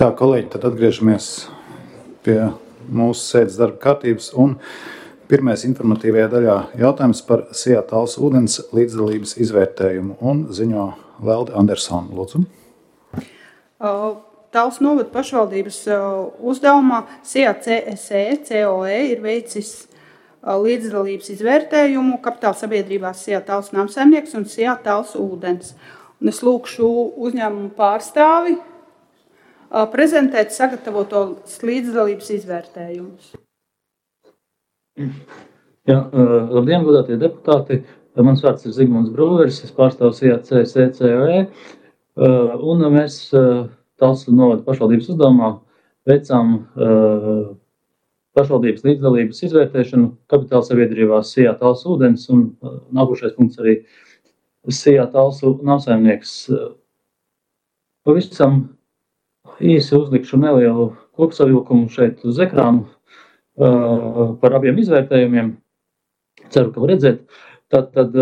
Tā, kolēģi, tad atgriežamies pie mūsu sēdes darba kārtības. Un pirmais informatīvajā daļā jautājums par Sijā Talsu ūdens līdzdalības izvērtējumu. Un ziņo Lelde Andersona. Lūdzu. Talsu novada pašvaldības uzdevumā Sijā COE ir veicis līdzdalības izvērtējumu kapitāla sabiedrībās Sijā Talsu namsaimnieks un Sijā Talsu ūdens. Un es lūkšu uzņēmumu pārstāvi prezentēt sagatavoto līdzdalības izvērtējumus. Jā, labdien, godātie deputāti. Mans vārds ir Zigmunds Brūveris, es pārstāvu Sijā COE. Un mēs Talsu novada pašvaldības uzdevumā veicām pašvaldības līdzdalības izvērtēšanu kapitāla sabiedrībās Sijā Talsu ūdens un nākošais punkts arī Sijā Talsu namsaimnieks. Pavisam īsi uzlikšu nelielu kopsavilkumu šeit uz ekrānu par abiem izvērtējumiem. Ceru, ka var redzēt. Tad,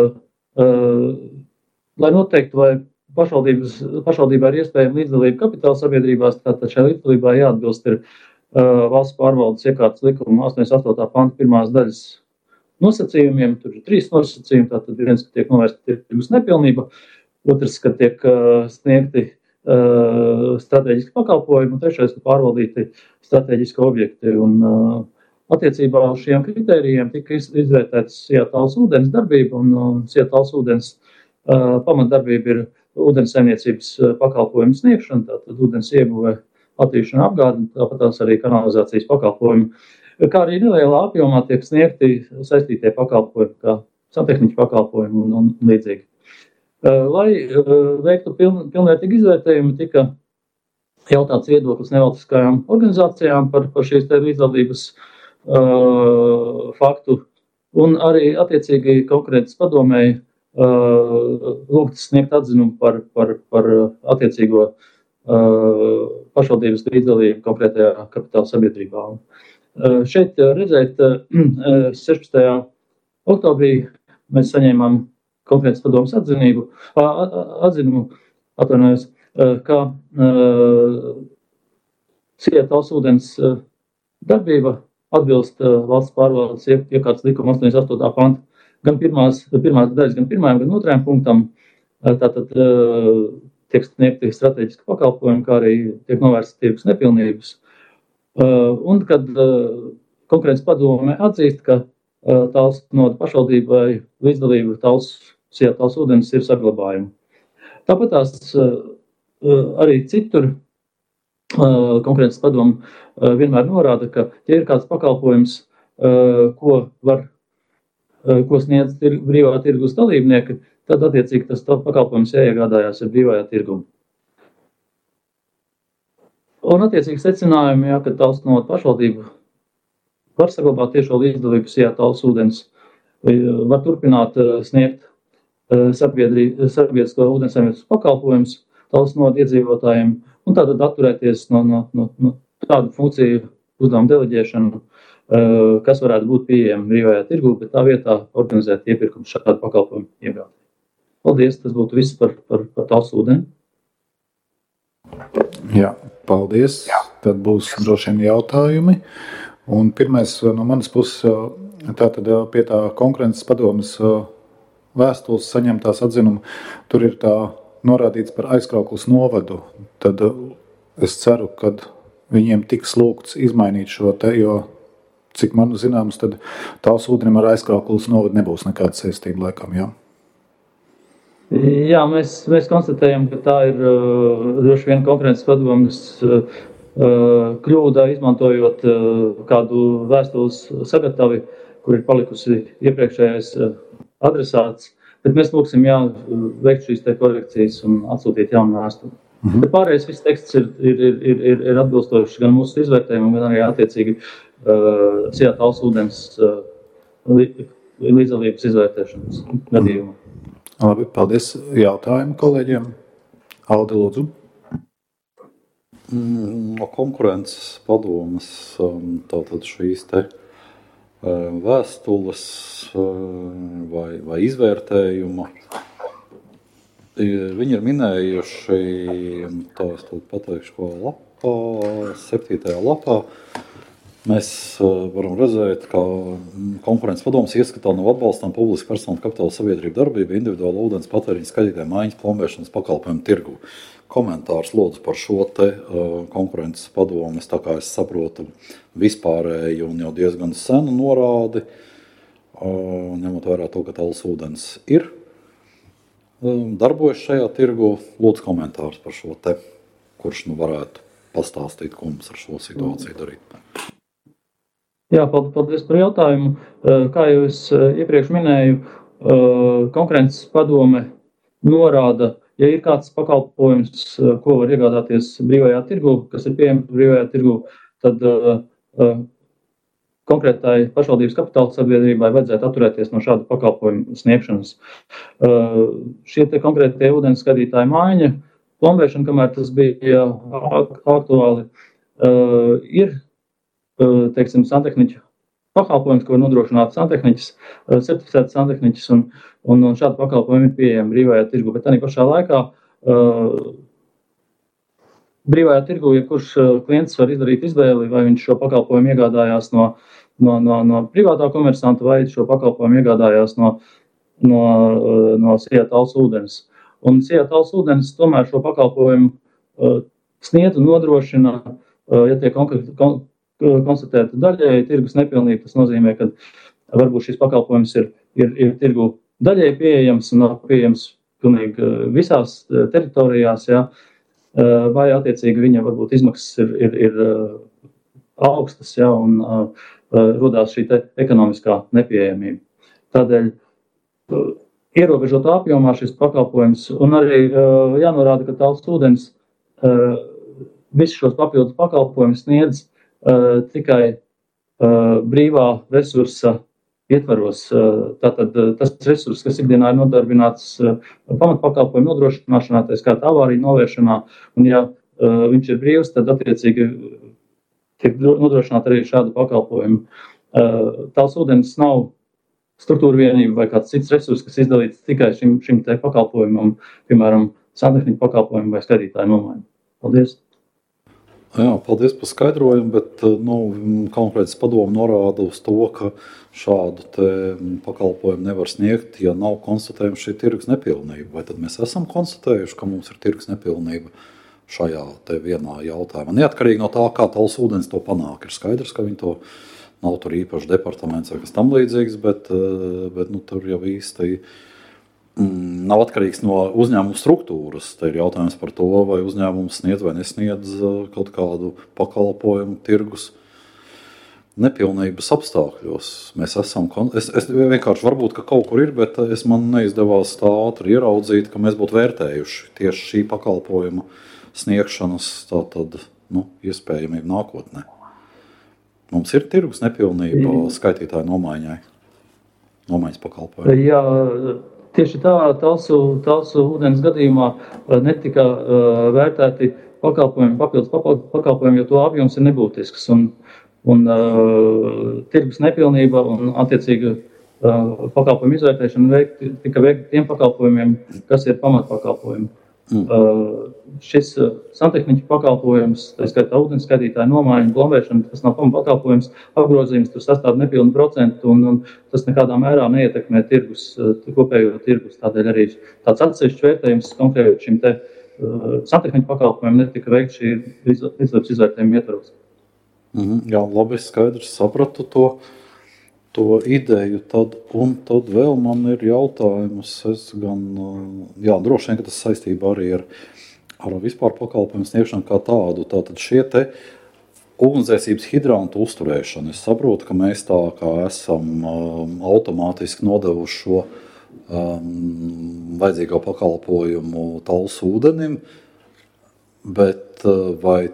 lai noteiktu, vai pašvaldībā ir iespējama līdzdalība kapitāla sabiedrībās, tātad šai līdzdalībai jāatbilst ir valsts pārvaldes iekārtas likuma 88. panta 1. daļas nosacījumiem. Tur ir 3 nosacījumi. Tātad viens, ka tiek novērsta tirgus nepilnība, otrs, ka tiek sniegti strateģiski pakalpojumi, un trešais, ka pārvaldīti strateģiski objekti. Un attiecībā uz šiem kritērijiem tika izvērtēts Sijā Talsu ūdens darbība, un Sijā Talsu ūdens pamatdarbība ir ūdens saimniecības pakalpojumu sniegšana, tātad ūdens ieguve, attīšana, apgāde, tāpat tās arī kanalizācijas pakalpojumi, kā arī nelielā apjomā tiek sniegti saistītie pakalpojumi, kā santehniķu pakalpojumi un līdzīgi. Lai veiktu pilnvērtīgu izvērtējumu, tika jautāts viedoklis nevalstiskajām organizācijām par šīs te līdzdalības faktu, un arī attiecīgi konkurences padomēji lūgts sniegt atzinumu par attiecīgo pašvaldības līdzdalību konkrētajā kapitāla sabiedrībā. Šeit redzēt, 16. oktobrī mēs saņēmām konkurences padomes atzinumu, ka Sijā Talsu ūdens darbība atbilst valsts pārvaldes iekārtas likuma 88. panta gan pirmās daļas, gan pirmajam, gan otrajam punktam. Tātad tiek sniegti strateģiski pakalpojumi, kā arī tiek novērsta tirgus nepilnības. Un kad konkurences padome atzīst, ka Talsu novada pašvaldībai līdzdalība Sijā Talsu ūdens ir saglabājuma. Tāpat tās arī citur konkurences padome vienmēr norāda, ka ja ir kāds pakalpojums, ko sniedz brīvā tirgus dalībnieki, tad attiecīgi tas pakalpojums jāiegādājās ar brīvajā tirgumā. Un attiecīgi secinājumi, ka Talsu novada pašvaldība var saglabāt tiešo līdzdalību Sijā Talsu ūdens, var turpināt sniegt sabiedrisko ūdensaimniecības pakalpojumus Talsu novada iedzīvotājiem un tātad atturēties no tādu funkciju uzdevumu deleģēšanu, kas varētu būt pieejama brīvajā tirgū, bet tā vietā organizēt iepirkumu šādu pakalpojumu iegādē. Paldies, tas būtu viss par Talsu ūdeni. Jā, paldies. Tad būs droši vien jautājumi. Un pirmais no manas puses, tātad pie tā konkurences padomes vēstules saņemtās atzinumu, tur ir tā norādīts par Aizkraukles novadu. Tad es ceru, ka viņiem tiks lūgts izmainīt šo te, jo, cik man zināms, tad Talsu ūdenim ar Aizkraukles novadu nebūs nekāda saistība laikam, jā? Jā, mēs konstatējam, ka tā ir droši vien konkurences padomes kļūda, izmantojot kādu vēstules sagatavi, kur ir palikusi iepriekšējais adresāts, bet mēs lūksim veikt šīs te korekcijas un atsūtīt jaunu vēstuli. Bet pārējais viss teksts ir atbilstošs gan mūsu izvērtējumam, gan arī attiecīgi Sijā Talsu ūdens līdzdalības izvērtēšanas gadījumā. Labi, paldies. Jautājumu kolēģiem. Aldi, lūdzu. No konkurences padomes tātad šīs te vēstules vai izvērtējuma Viņi ir minējuši, tā es to pateikšu, ko lapā, 7. lapā. Mēs varam redzēt, ka konkurences padomes ieskatā nav atbalstām publiski personu kapitāla sabiedrību darbību, individuāla ūdens patēriņa skaitītāju maiņas plombēšanas pakalpojumu tirgu. Komentārs lūdzu par šo te konkurences padomes, tā kā es saprotu, vispārēju un jau diezgan senu norādi, ņemot vērā to, ka Tallas ūdens ir darbojas šajā tirgu. Lūdzu komentārs par šo te, kurš varētu pastāstīt, ko mums ar šo situāciju darīt. Jā, paldies par jautājumu. Kā jau es iepriekš minēju, konkurences padome norāda, ja ir kāds pakalpojums, ko var iegādāties brīvajā tirgu, kas ir pieejams brīvajā tirgu, tad konkrētai pašvaldības kapitāla sabiedrībai vajadzētu atturēties no šāda pakalpojumu sniegšanas. Šie te konkrētie ūdens skatītāju maiņa, plombēšana, kamēr tas bija aktuāli, ir teiksim, santehniķa pakalpojums, ko var nodrošināt santehniķis, certificēts santehniķis, un šādi pakalpojumi ir pieejami brīvajā tirgu. Bet arī pašā laikā brīvajā tirgu, ja kurš klients var izdarīt izvēli, vai viņš šo pakalpojumu iegādājās no privātā komersanta, vai šo pakalpojumu iegādājās no SIA Tallas ūdens. Un SIA Tallas ūdens tomēr šo pakalpojumu sniedz un nodrošina, ja tiek konstatēta daļēji tirgus nepilnība. Tas nozīmē, ka varbūt šis pakalpojums ir tirgu daļēji pieejams un nav pieejams pilnīgi visās teritorijās, jā, vai attiecīgi viņa varbūt izmaksas ir augstas, jā, un rodās šī te ekonomiskā nepieejamība. Tādēļ ierobežotā apjomā šis pakalpojums, un arī jānorāda, ka Tallas ūdens visus šos papildus pakalpojumus sniedz tikai brīvā resursa ietvaros. Tātad tas resurs, kas ikdienā ir nodarbināts pamatpakalpojumu nodrošināšanā, tā skaitā avāriju novēršanā, un ja viņš ir brīvs, tad attiecīgi tiek nodrošināt arī šādu pakalpojumu. Tallas ūdens nav struktūra vienība vai kāds cits resurs, kas izdalīts tikai šim te pakalpojumam, piemēram, santehniķa pakalpojumu vai skatītāju nomaiņu. Paldies! Jā, paldies par skaidrojumu, bet konkrēts padomu norāda uz to, ka šādu te pakalpojumu nevar sniegt, ja nav konstatējama šī tirgus nepilnība. Vai tad mēs esam konstatējuši, ka mums ir tirgus nepilnība šajā te vienā jautājumā? Neatkarīgi no tā, kā Tallas ūdens to panāk, ir skaidrs, ka viņi to nav tur īpaši departaments vai kas tam līdzīgs, bet tur jau īsti nav atkarīgs no uzņēmuma struktūras. Te ir jautājums par to, vai uzņēmums sniedz vai nesniedz kaut kādu pakalpojumu tirgus nepilnības apstākļos. Mēs esam, es vienkārši varbūt, ka kaut kur ir, bet man neizdevās tā ātri ieraudzīt, ka mēs būtu vērtējuši tieši šī pakalpojuma sniegšanas tātad, iespējamību nākotnē. Mums ir tirgus nepilnība skaitītāju nomaiņai, nomaiņas pakalpojumu. Jā, tieši tā Tallas ūdens gadījumā netika vērtēti pakalpojumi, papildus pakalpojumi, jo to apjoms ir nebūtisks. Un tirgus nepilnība un attiecīgi pakalpojumu izvērtēšana tika veikta tiem pakalpojumiem, kas ir pamatpakalpojumi. Šis santehniķa pakalpojums, tā skaitā ūdens skatītāju nomaiņa, plombēšana, tas nav pamatpakalpojums, apgrozījums tur sastāv nepilnu procentu, un tas nekādā mērā neietekmē kopējo tirgus. Tādēļ arī tāds atsevišķs vērtējums konkrēti šim te santehniķa pakalpojumam netika veikt šī līdzlības izvērtējuma ietvaros. Jā, labi, skaidrs, sapratu to ideju, tad vēl man ir jautājums, droši vien, ka tas saistībā arī ar vispār pakalpojumu sniegšanu kā tādu. Tātad šie te ugunsdzēsības hidrantu uzturēšana. Es saprotu, ka mēs tā kā esam automātiski nodevuši šo vajadzīgo pakalpojumu Tallas ūdenim, bet vai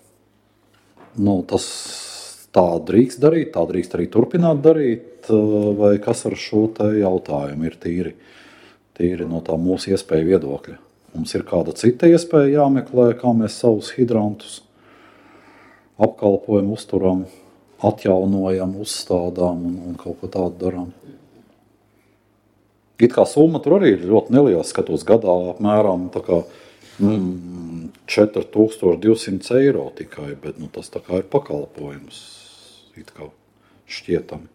tas tā drīkst darīt, tā drīkst arī turpināt darīt, vai kas ar šo te jautājumu ir tīri no tā mūsu iespēju viedokļa? Mums ir kāda cita iespēja jāmeklē, kā mēs savus hidrantus apkalpojam, uzturam, atjaunojam, uzstādām un kaut ko tādu darām. It kā summa tur arī ir ļoti neliela, skatos gadā apmēram 4200 eiro tikai, bet tas tā kā ir pakalpojums, it kā šķietami.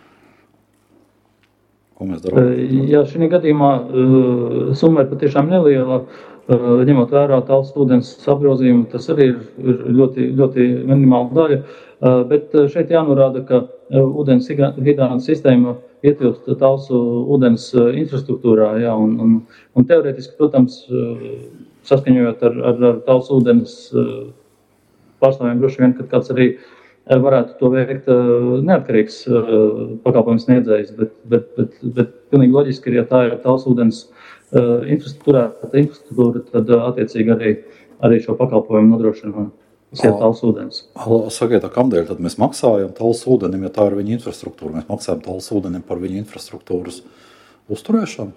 Ko mēs darām? Jā, šī gadījumā summa ir patiešām neliela, ņemot vērā Talsu ūdens apgrozījumu, tas arī ir ļoti, ļoti minimāla daļa, bet šeit jānorāda, ka ūdens hidrāna sistēma ietilpst Talsu ūdens infrastruktūrā, jā, un teorētiski, protams, saskaņojot ar Talsu ūdens pārstāvjiem droši vien, kad kāds arī varētu to veikt neatkarīgs pakalpojums sniedzējs, bet pilnīgi loģiski ir, ja tā ir Talsu ūdens infrastruktūra, tad attiecīgi arī šo pakalpojumu nodrošina Talsu ūdens. Sakiet, kamdēļ tad mēs maksājam Talsu ūdenim, ja tā ir viņa infrastruktūra? Mēs maksājam Talsu ūdenim par viņa infrastruktūras uzturēšanu?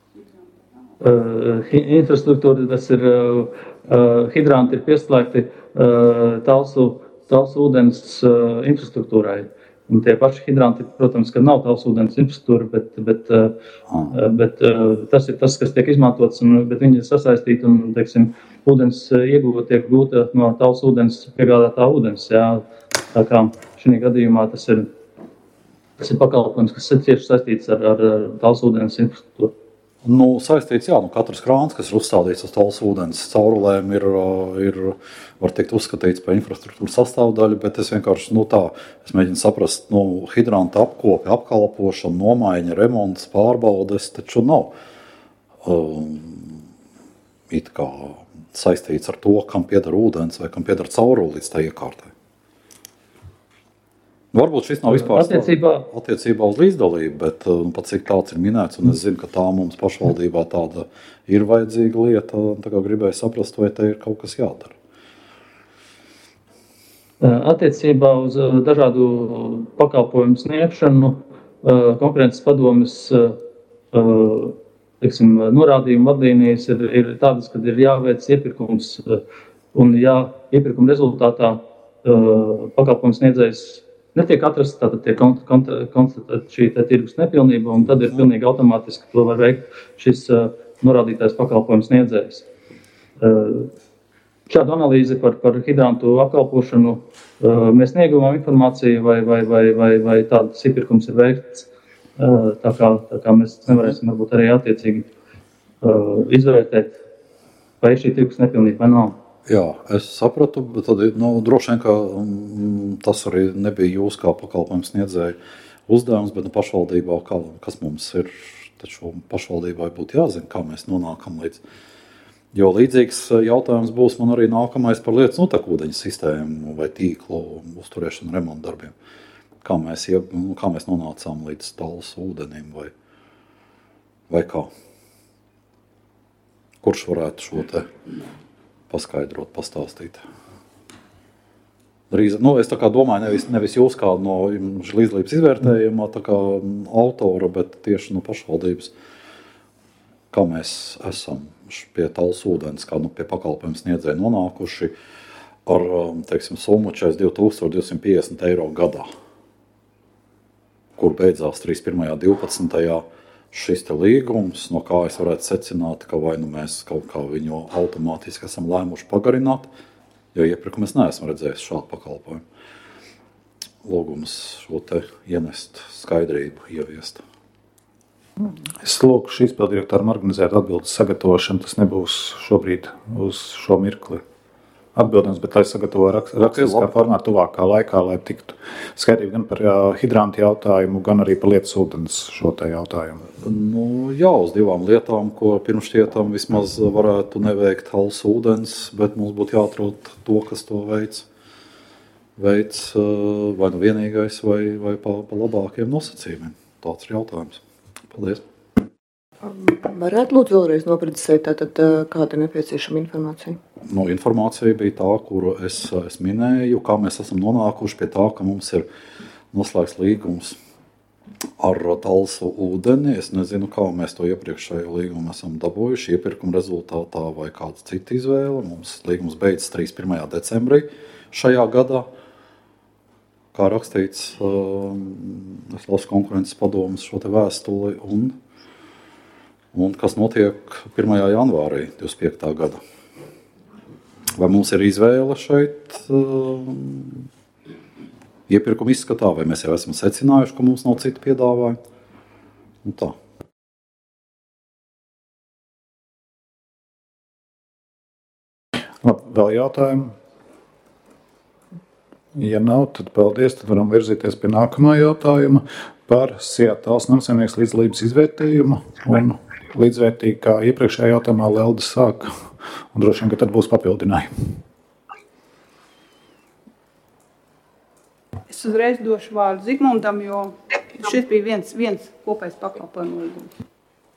Infrastruktūra, tas ir hidranti ir pieslēgti Talsu ūdens infrastruktūrai. Un tie paši hidranti, protams, ka nav Talsu ūdens infrastruktūra, bet tas ir tas, kas tiek izmantots, bet viņi ir sasaistīti un, teiksim, ūdens ieguva tiek gūta no Talsu ūdens piegādātā ūdens. Jā. Tā kā šī gadījumā tas ir pakalpojums, kas ir tieši saistīts ar Talsu ūdens infrastruktūru. Saistīts, jā, katrs krāns, kas ir uzstādīts uz Talsu ūdens caurulēm, ir var tikt uzskatīts par infrastruktūras sastāvdaļu, bet es vienkārši, es mēģinu saprast, hidranta apkopi, apkalpošana, nomaiņa, remonts, pārbaudes, taču nav it kā saistīts ar to, kam pieder ūdens vai kam pieder cauruli līdz tā iekārtai. Varbūt šis nav vispār attiecībā uz līdzdalību, bet pat cik tāds ir minēts, un es zinu, ka tā mums pašvaldībā tāda ir vajadzīga lieta, tā kā gribēju saprast, vai te ir kaut kas jādara. Attiecībā uz dažādu pakalpojumu sniegšanu, konkurences padomes norādījuma vadlīnijas ir tādas, kad ir jāveic iepirkums, un ja iepirkuma rezultātā pakalpojumu sniedzējs netiek atrasts, tātad tiek konstatēta šī tirgus nepilnība, un tad ir pilnīgi automātiski to var veikt šis norādītais pakalpojums sniedzējs. Šādu analīzi par hidrantu apkalpošanu mēs sniegumam informāciju, vai tāds iepirkums ir veikts, tā kā mēs nevarēsim varbūt arī attiecīgi izvērtēt, vai šī tirgus nepilnība vai nav. Jā, es sapratu, bet tad, droši vien, ka tas arī nebija jūs kā pakalpojums sniedzēja uzdevums, bet pašvaldībā, kas mums ir, taču pašvaldībai būtu jāzina, kā mēs nonākam līdz. Jo līdzīgs jautājums būs man arī nākamais par lietas notekūdeņu sistēmu vai tīklu uzturēšanu remontu darbiem. Kā mēs nonācām līdz Talsu ūdenim vai kā? Kurš varētu šo te paskaidrot, pastāstīt? Es tā kā domāju, nevis jūs kā no līdzdalības izvērtējumā tā kā autora, bet tieši no pašvaldības, kā mēs esam pie Talsu ūdens, kā pie pakalpojumu sniedzēja nonākuši ar, teiksim, summu 4250 eiro gadā, kur beidzās 31.12. Šis te līgums, no kā es varētu secināt, ka vai mēs kaut kā viņu automātiski esam lēmuši pagarināt, jo iepirku mēs neesam redzējuši šādu pakalpojumu. Lūgums šo te ienest skaidrību, ieviest. Es lūkšu izpildirektoram organizēt atbildes sagatavošanu, tas nebūs šobrīd uz šo mirkli atbildams, bet lai sagatavo rakstiskā formā tuvākā laikā, lai tiktu skaidrība gan par hidrantu jautājumu, gan arī par lietas ūdens šo te jautājumu. Jā, uz divām lietām, ko pirms šķietam vismaz varētu neveikt Talsu ūdens, bet mums būtu jāatrod to, kas to veids vai nu vienīgais, vai pa labākiem nosacījumiem. Tāds ir jautājums. Paldies. Varētu lūdzu vēlreiz noprecizēt, tātad kāda ir nepieciešama informācija? Informācija bija tā, kuru es minēju, kā mēs esam nonākuši pie tā, ka mums ir noslēgts līgums ar Talsu ūdeni. Es nezinu, kā mēs to iepriekšējo līgumu esam dabūjuši, iepirkuma rezultātā vai kāda cita izvēle. Mums līgums beidzas 31. decembrī šajā gadā. Kā rakstīts, es lasu konkurences padomes šo te vēstuli, un un kas notiek 1. janvārī 25. gada. Vai mums ir izvēle šeit iepirkuma izskatā, vai mēs jau esam secinājuši, ka mums nav citu piedāvājumu? Un tā. Labi, vēl jautājumi? Ja nav, tad paldies. Tad varam virzīties pie nākamā jautājuma par SIA tāls namsaimnieks līdzdalības izvērtējumu. Un līdzvērtīgi, kā iepriekšējā jautājumā Lelda sāka. Un droši vien, ka tad būs papildinājumi. Es uzreiz došu vārdu Zigmundam, jo šis bija viens kopējs pakalpojumu līgums.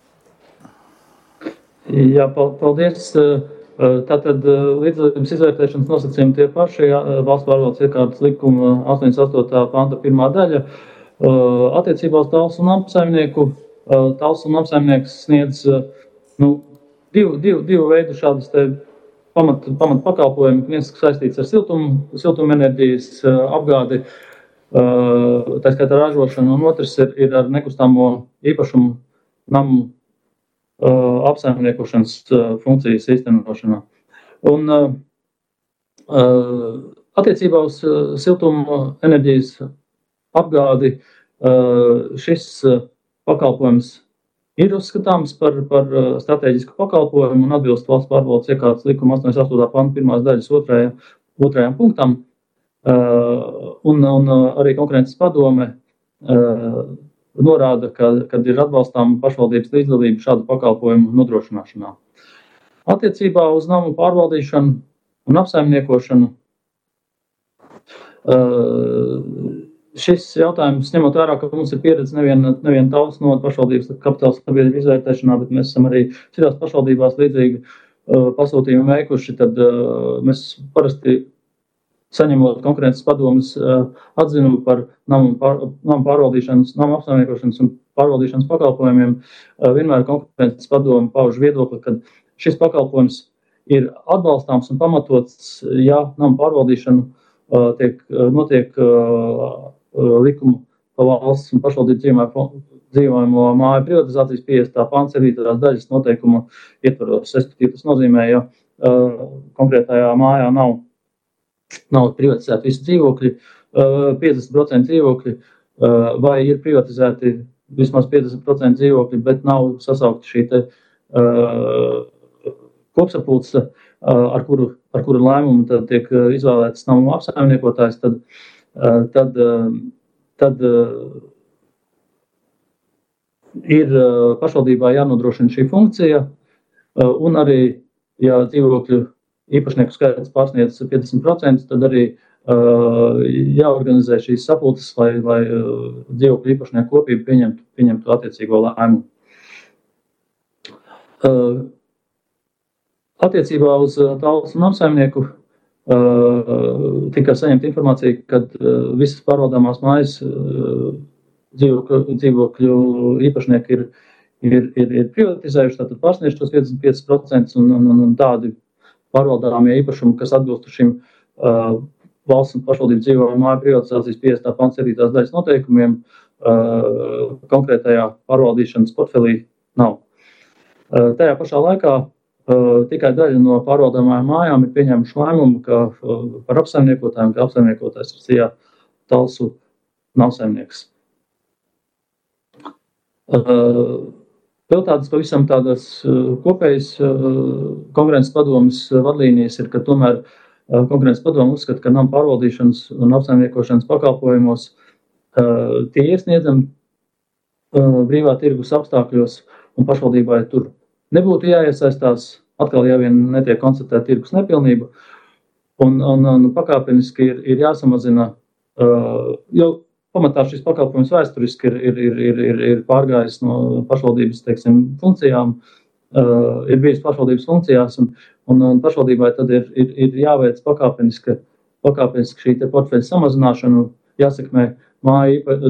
Jā, paldies. Tātad līdzdalības izvērtēšanas nosacījumi tie paši, valsts pārvaldes iekārtas likuma 88. panta 1. daļa. Attiecībā uz tāls un apsaimnieku, tāls un apsaimnieks sniedz divu veidu šādas te pamat pakalpojumi. Viens saistīts ar siltumenerģijas apgādi, tā skaitā ražošanu, un otrs ir ar nekustamo īpašumu namu apsaimniekošanas funkcijas īstenošanā. Un attiecībā uz siltuma enerģijas apgādi šis pakalpojums ir uzskatāms par strateģisku pakalpojumu un atbilst valsts pārvaldes iekārtas likuma 88. panta 1. daļas 2. punktam. Un arī konkurences padome norāda, kad ir atbalstām pašvaldības līdzdalība šādu pakalpojumu nodrošināšanā. Attiecībā uz namu pārvaldīšanu un apsaimniekošanu šis jautājums, ņemot vērā, ka mums ir pieredze nevien tāls no pašvaldības kapitāla sabiedrību izvērtēšanā, bet mēs esam arī citās pašvaldībās līdzīgi pasūtījumu veikuši, tad mēs parasti saņemot konkurences padomes atzinumu par namu pārvaldīšanas, namu apsaimniekošanas un pārvaldīšanas pakalpojumiem, vienmēr konkurences padome pauž viedokli, ka šis pakalpojums ir atbalstāms un pamatots, ja namu pārvaldīšana notiek likumu pa valsts un pašvaldību dzīvojamo māju privatizācijas 50. pants 7. daļas noteikumu ietvaros. Tas nozīmē, ja konkrētajā mājā nav privatizēti visi dzīvokļi, 50% dzīvokļi, vai ir privatizēti vismaz 50% dzīvokļi, bet nav sasaukti šī te kopsapulce, ar kuru lēmumu tad tiek izvēlēts namu apsaimniekotājs, tad ir pašvaldībā jānodrošina šī funkcija, un arī, ja dzīvokļu īpašnieku skaits pārsniedz 50%, tad arī jāorganizē šīs sapulces, lai dzīvokļu īpašnieku kopība pieņemtu attiecīgo lēmumu. Attiecībā uz tāls un apsaimnieku tika saņemta informācija, ka visas pārvaldāmās mājas dzīvokļu īpašnieki ir privatizējuši, tātad pārsniedz tos 55%, un tādi pārvaldāmie īpašumi, kas atbilstu šim valsts un pašvaldību dzīvojamo māju privatizācijas 50. pants 7. daļas noteikumiem, konkrētajā pārvaldīšanas portfelī nav. Tajā pašā laikā tikai daļa no pārvaldāmajām mājām ir pieņēmuši lēmumu, ka par apsaimniekotājiem, ka apsaimniekotājs ir SIA talsu namsaimnieks. Vēl tādas pavisam tādas kopējas konkurences padomes vadlīnijas ir, ka tomēr konkurences padome uzskata, ka namu pārvaldīšanas un apsaimniekošanas pakalpojumos tie iesniedzami brīvā tirgus apstākļos un pašvaldībai tur nebūtu jāiesaistās, atkal jau vien netiek konstatēta tirgus nepilnība, un pakāpeniski ir jāsamazina, jo pamatā šis pakalpojums vēsturiski ir pārgājis no pašvaldības, teiksim, funkcijām, ir bijis pašvaldības funkcijās, un pašvaldībai tad ir jāveic pakāpeniski šī te portfeļa samazināšanu, jāsekmē māju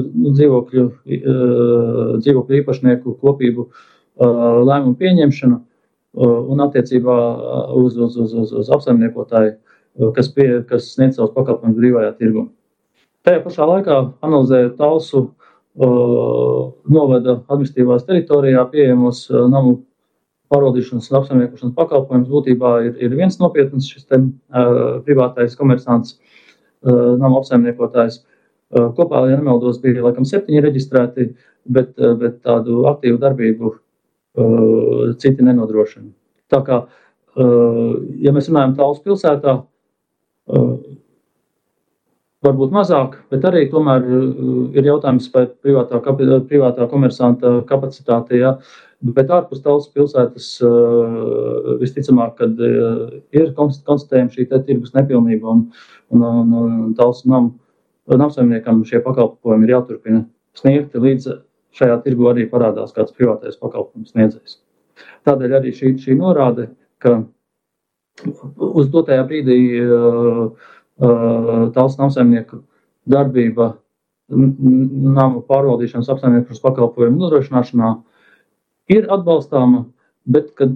dzīvokļu īpašnieku kopību lēmumu pieņemšanu un attiecībā uz apsaimniekotāju, kas sniedz savus pakalpojumus brīvajā tirgu. Tajā pašā laikā, analizējot talsu novada administratīvās teritorijā pieejamos namu pārvaldīšanas un apsaimniekošanas pakalpojums būtībā ir viens nopietns šis privātais komersants, namu apsaimniekotājs. Kopā, ja nemaldos, bija laikam 7 reģistrēti, bet tādu aktīvu darbību citi nenodrošina. Tā kā, ja mēs runājam Talsu pilsētā, varbūt mazāk, bet arī tomēr ir jautājums par privātā komersanta kapacitāti, ja? Bet ārpus Talsu pilsētas visticamāk, kad ir konstatējama šī tirgus nepilnība un Talsu namsaimniekam šie pakalpojumi ir jāturpina sniegti, līdz šajā tirgu arī parādās kāds privātais pakalpojums sniedzējs. Tādēļ arī šī norāde, ka uz dotajā brīdī Talsu namsaimnieku darbība namu pārvaldīšanas apsaimniekošanas pakalpojumu nodrošināšanā ir atbalstāma, bet kad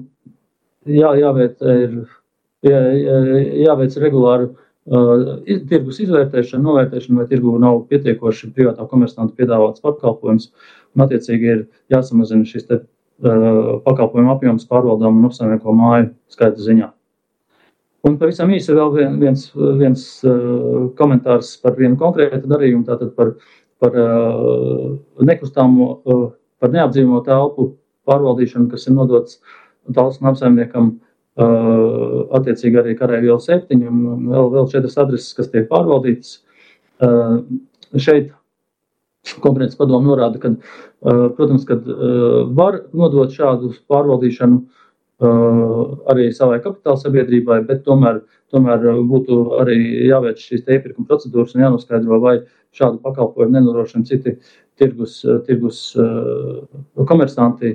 jāveic regulāru tirgus izvērtēšana, novērtēšana, vai tirgu nav pietiekoši privātā komersanta piedāvāts pakalpojums, un attiecīgi ir jāsamazina šis pakalpojumu apjoms pārvaldām un apsaimnieko māju skaita ziņā. Un pavisam īsi vēl viens komentārs par vienu konkrētu darījumu, tātad par nekustāmo, par neapdzīvo telpu pārvaldīšanu, kas ir nodots Talsu apsaimniekam, attiecīgi arī Kareivju iela 7 un vēl 4 adreses, kas tiek pārvaldītas. Šeit konkrēts padomu norāda, ka, protams, kad var nodot šādu pārvaldīšanu arī savai kapitāla sabiedrībai, bet tomēr būtu arī jāveic šīs iepirkuma procedūras un jānoskaidro, vai šādu pakalpojumu nenodrošina citi tirgus komersanti.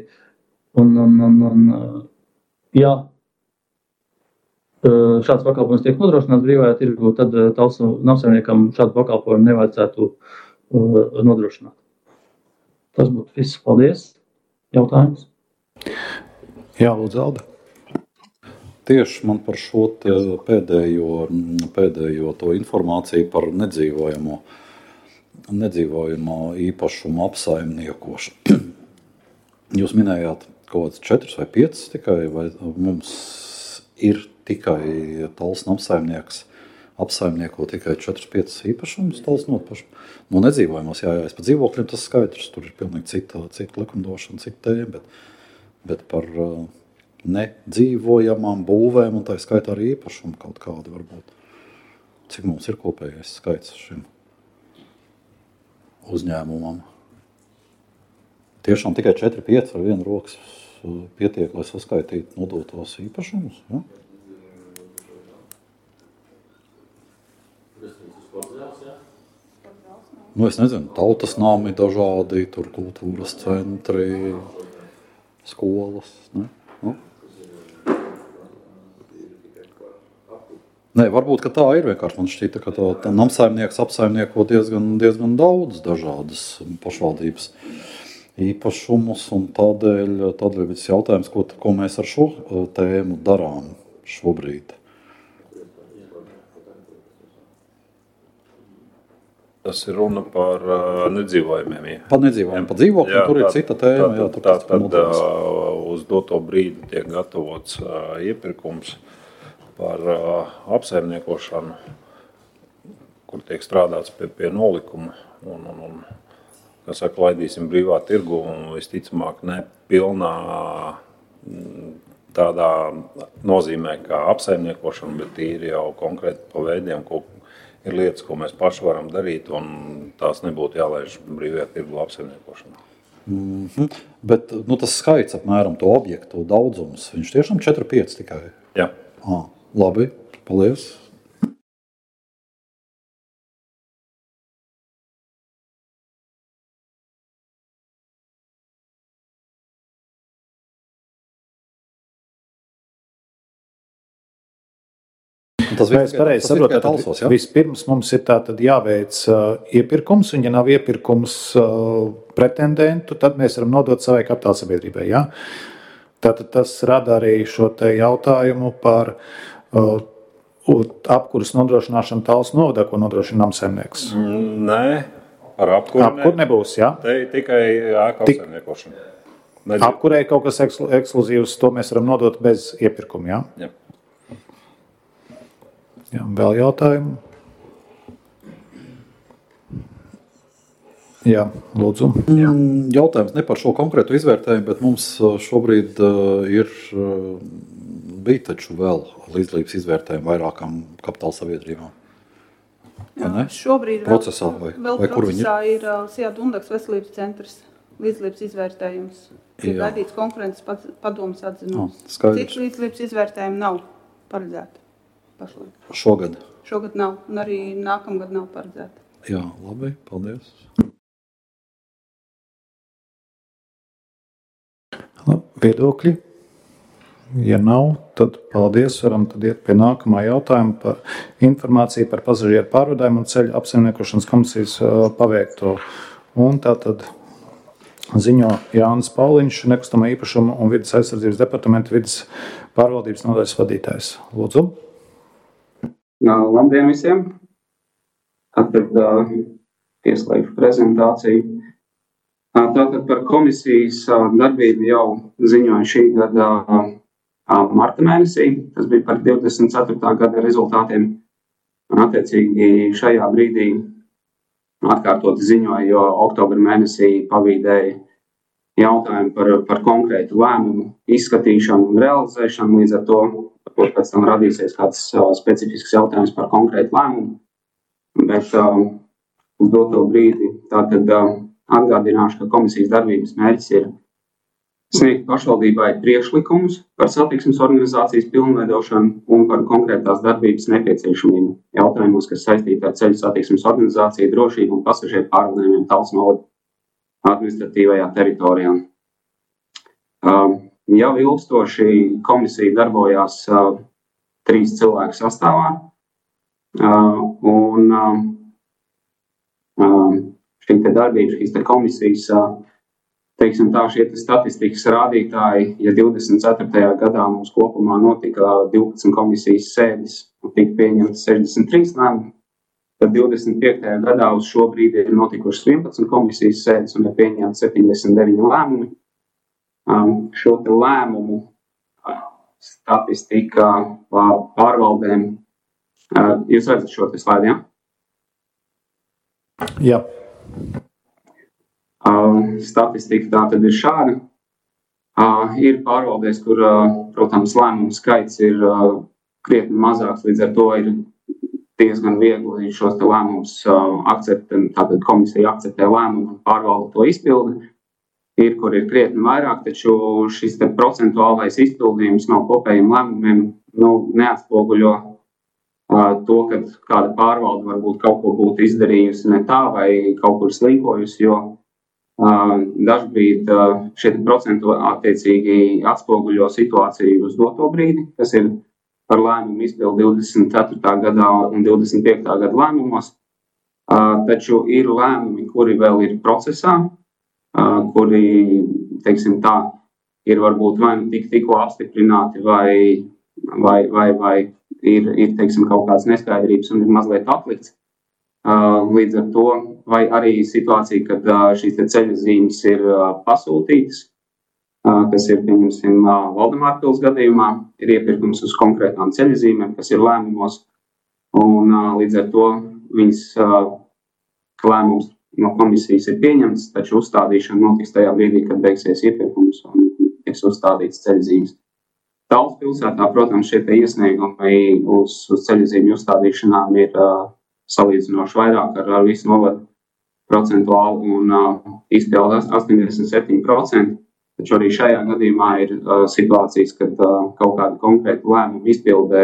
Ja šāds pakalpojums tiek nodrošināts brīvajā tirgu, tad Talsu namsaimniekam šādu pakalpojumu nevajadzētu nodrošināt. Tas būtu viss. Paldies. Jautājums? Jā, lūdzu, Alda. Tieši man par šo pēdējo to informāciju par nedzīvojamo īpašumu apsaimniekošanu. Jūs minējāt kaut kāds 4 vai 5 tikai, vai mums ir tikai Talsu apsaimnieks apsaimnieko tikai 4-5 īpašumus Talsu nopašu? Nu, nedzīvojamos, jā, es par dzīvokļiem tas skaidrs, tur ir pilnīgi cita likumdošana, cita tēma, bet par nedzīvojamām būvēm un tā skaitā arī īpašumu kaut kādi varbūt. Cik mums ir kopējais skaits šim uzņēmumam? Tiešām tikai 4-5 ar vienu rokas pietiek, lai saskaitītu nodotos īpašumus, ja? Nu, es nezinu, tautas nami dažādi, tur kultūras centri, skolas, ne? Nu? Nē, varbūt, ka tā ir vienkārši. Man šķita, ka tā namsaimnieks apsaimnieko diezgan daudz dažādas pašvaldības īpašumus, un tādēļ ir viss jautājums, ko mēs ar šo tēmu darām šobrīd. Tas ir runa par nedzīvojumiem. Ja? Par nedzīvojumiem, par dzīvokļiem, tur ir cita tēma. Tad uz doto brīdi tiek gatavots iepirkums par apsaimniekošanu, kur tiek strādāts pie nolikuma. Kā saka, laidīsim brīvā tirgu un visticamāk ne pilnā tādā nozīmē kā apsaimniekošana, bet tīri jau konkrēti pa veidiem, ir lietas, ko mēs paši varam darīt, un tās nebūtu jālaiž brīvajā tirgu apsaimniekošanā. Bet tas skaits apmēram to objektu daudzums, viņš tiešām 4-5 tikai? Jā. Labi, paldies. Mēs pareizi saprotam, ka vispirms mums ir tātad jāveic iepirkums, un ja nav iepirkums pretendentu, tad mēs varam nodot savai kapitāla sabiedrībai. Ja? Tātad tas rada arī šo te jautājumu par apkuras nodrošināšanu Talsu novadā, ko nodrošina namsaimnieks. Nē, Ar apkuri nebūs, jā? Te tikai ēku apsaimniekošana. Apkurē kaut kas ekskluzīvs, to mēs varam nodot bez iepirkuma, jā? Jā. Jā, vēl jautājumu? Jā, lūdzu. Jautājums ne par šo konkrētu izvērtējumu, bet mums šobrīd bija taču vēl līdzdalības izvērtējumi vairākām kapitāla sabiedrībām. Jā, šobrīd procesā vēl vai kur viņi ir? Procesā ir Sijāt Undaks veselības centrs līdzdalības izvērtējums. Ir gaidīts konkurences padomas atzinums. Cik līdzdalības izvērtējumi nav paredzēti pašlaik? Šogad nav, un arī nākamgad nav paredzēti. Jā, labi, paldies. Viedokļi? Ja nav, tad paldies. Varam tad iet pie nākamā jautājuma par informāciju par pasažieru pārvadājumu un ceļu apsaimniekošanas komisijas paveikto. Un tātad ziņo Jānis Pauliņš, nekustamā īpašuma un vides aizsardzības departamenta vides pārvaldības nodaļas vadītājs. Lūdzu. Labdien visiem! Tātad pieslēgšu prezentāciju. Tātad par komisijas darbību jau ziņoja šī gada marta mēnesī. Tas bija par 24. gada rezultātiem. Un attiecīgi šajā brīdī atkārtoti ziņoja, jo oktobra mēnesī pavīdēja jautājumu par konkrētu lēmumu izskatīšanu un realizēšanu. Līdz ar to pēc tam radīsies kāds specifisks jautājums par konkrētu lēmumu. Bet uz doto brīdi tātad atgādināšu, ka komisijas darbības mērķis ir sniegt pašvaldībai priekšlikumus par satiksmes organizācijas pilnveidošanu un par konkrētās darbības nepieciešamību jautājumos, kas saistīti ar ceļu satiksmes organizāciju, drošību un pasažieru pārvadājumiem Talsu novada administratīvajā teritorijā. Jau ilgstoši komisija darbojās 3 cilvēku sastāvā, un šī darbība, šīs komisijas, teiksim tā, šie statistikas rādītāji, ja 24. gadā mums kopumā notika 12 komisijas sēdes un tika pieņemts 63 lēmumi, tad 25. gadā uz šo brīdi ir notikušas 11 komisijas sēdes un ir pieņemts 79 lēmumi. Šo lēmumu statistika pārvaldēm, jūs redzat šo slaidu, jā? Jā. Statistika tā tad ir šāda. Ir pārvaldēs, kur, protams, lēmumu skaits ir krietni mazāks, līdz ar to ir diezgan viegli šos lēmumus akceptēt, tātad komisija akceptē lēmumu un pārvalda to izpildi. Ir, kur ir krietni vairāk, taču šis procentuālais izpildījums no kopējiem lēmumiem neatspoguļo to, ka kāda pārvalde varbūt kaut ko būtu izdarījusi ne tā vai kaut kur slinkojusi, jo dažbrīd šie procentu attiecīgi atspoguļo situāciju uz doto brīdi, kas ir par lēmumu izpildu 24. gadā un 25. gada lēmumos, taču ir lēmumi, kuri vēl ir procesā, kuri, teiksim tā, ir varbūt vai nu tikko apstiprināti vai ir teiksim, kaut kādas neskaidrības un ir mazliet atlikts. Līdz ar to, vai arī situācija, kad šīs ceļazīmes ir pasūtītas, kas ir, pieņemsim, Valdemārpils gadījumā, ir iepirkums uz konkrētām ceļazīmēm, kas ir lēmumos, un līdz ar to viņas lēmums no komisijas ir pieņemts, taču uzstādīšana notiks tajā brīdī, kad beigsies iepirkums un tiks uzstādītas ceļazīmes. Talsu pilsētā, protams, šie iesniegumi uz ceļazīmju uzstādīšanām ir salīdzinoši vairāk ar visu novadu procentuāli un izpilda 87%, taču arī šajā gadījumā ir situācijas, kad kaut kāda konkrēta lēmuma izpildē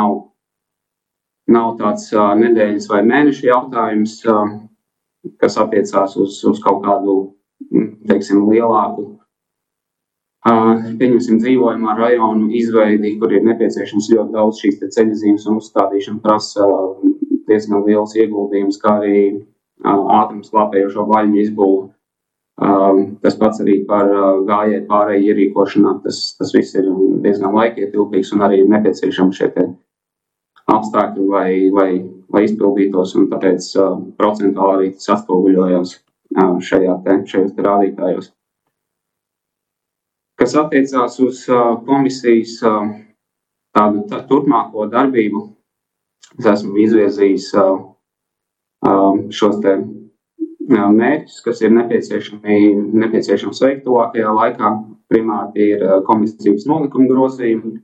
nav tāds nedēļas vai mēneša jautājums, kas attiecās uz kaut kādu, teiksim, lielāku, pieņemsim, dzīvojamā rajonu izveidi, kur ir nepieciešams ļoti daudz šīs ceļazīmes un uzstādīšana prasa diezgan liels ieguldījums, kā arī ātrums lāpējošo vaļņu izbūvu. Tas pats arī par gājēju pārēju ierīkošanā. Tas viss ir diezgan laikietilpīgs un arī nepieciešams šie apstākļi, lai lai izpildītos, un tāpēc procentuāli arī tas atspoguļojās šajos rādītājos. Kas attiecās uz komisijas tādu turpmāko darbību, es esmu izvirzījis šos te mērķus, kas ir nepieciešams veikt tuvākajā laikā. Primāri ir komisijas nolikuma grozījumi,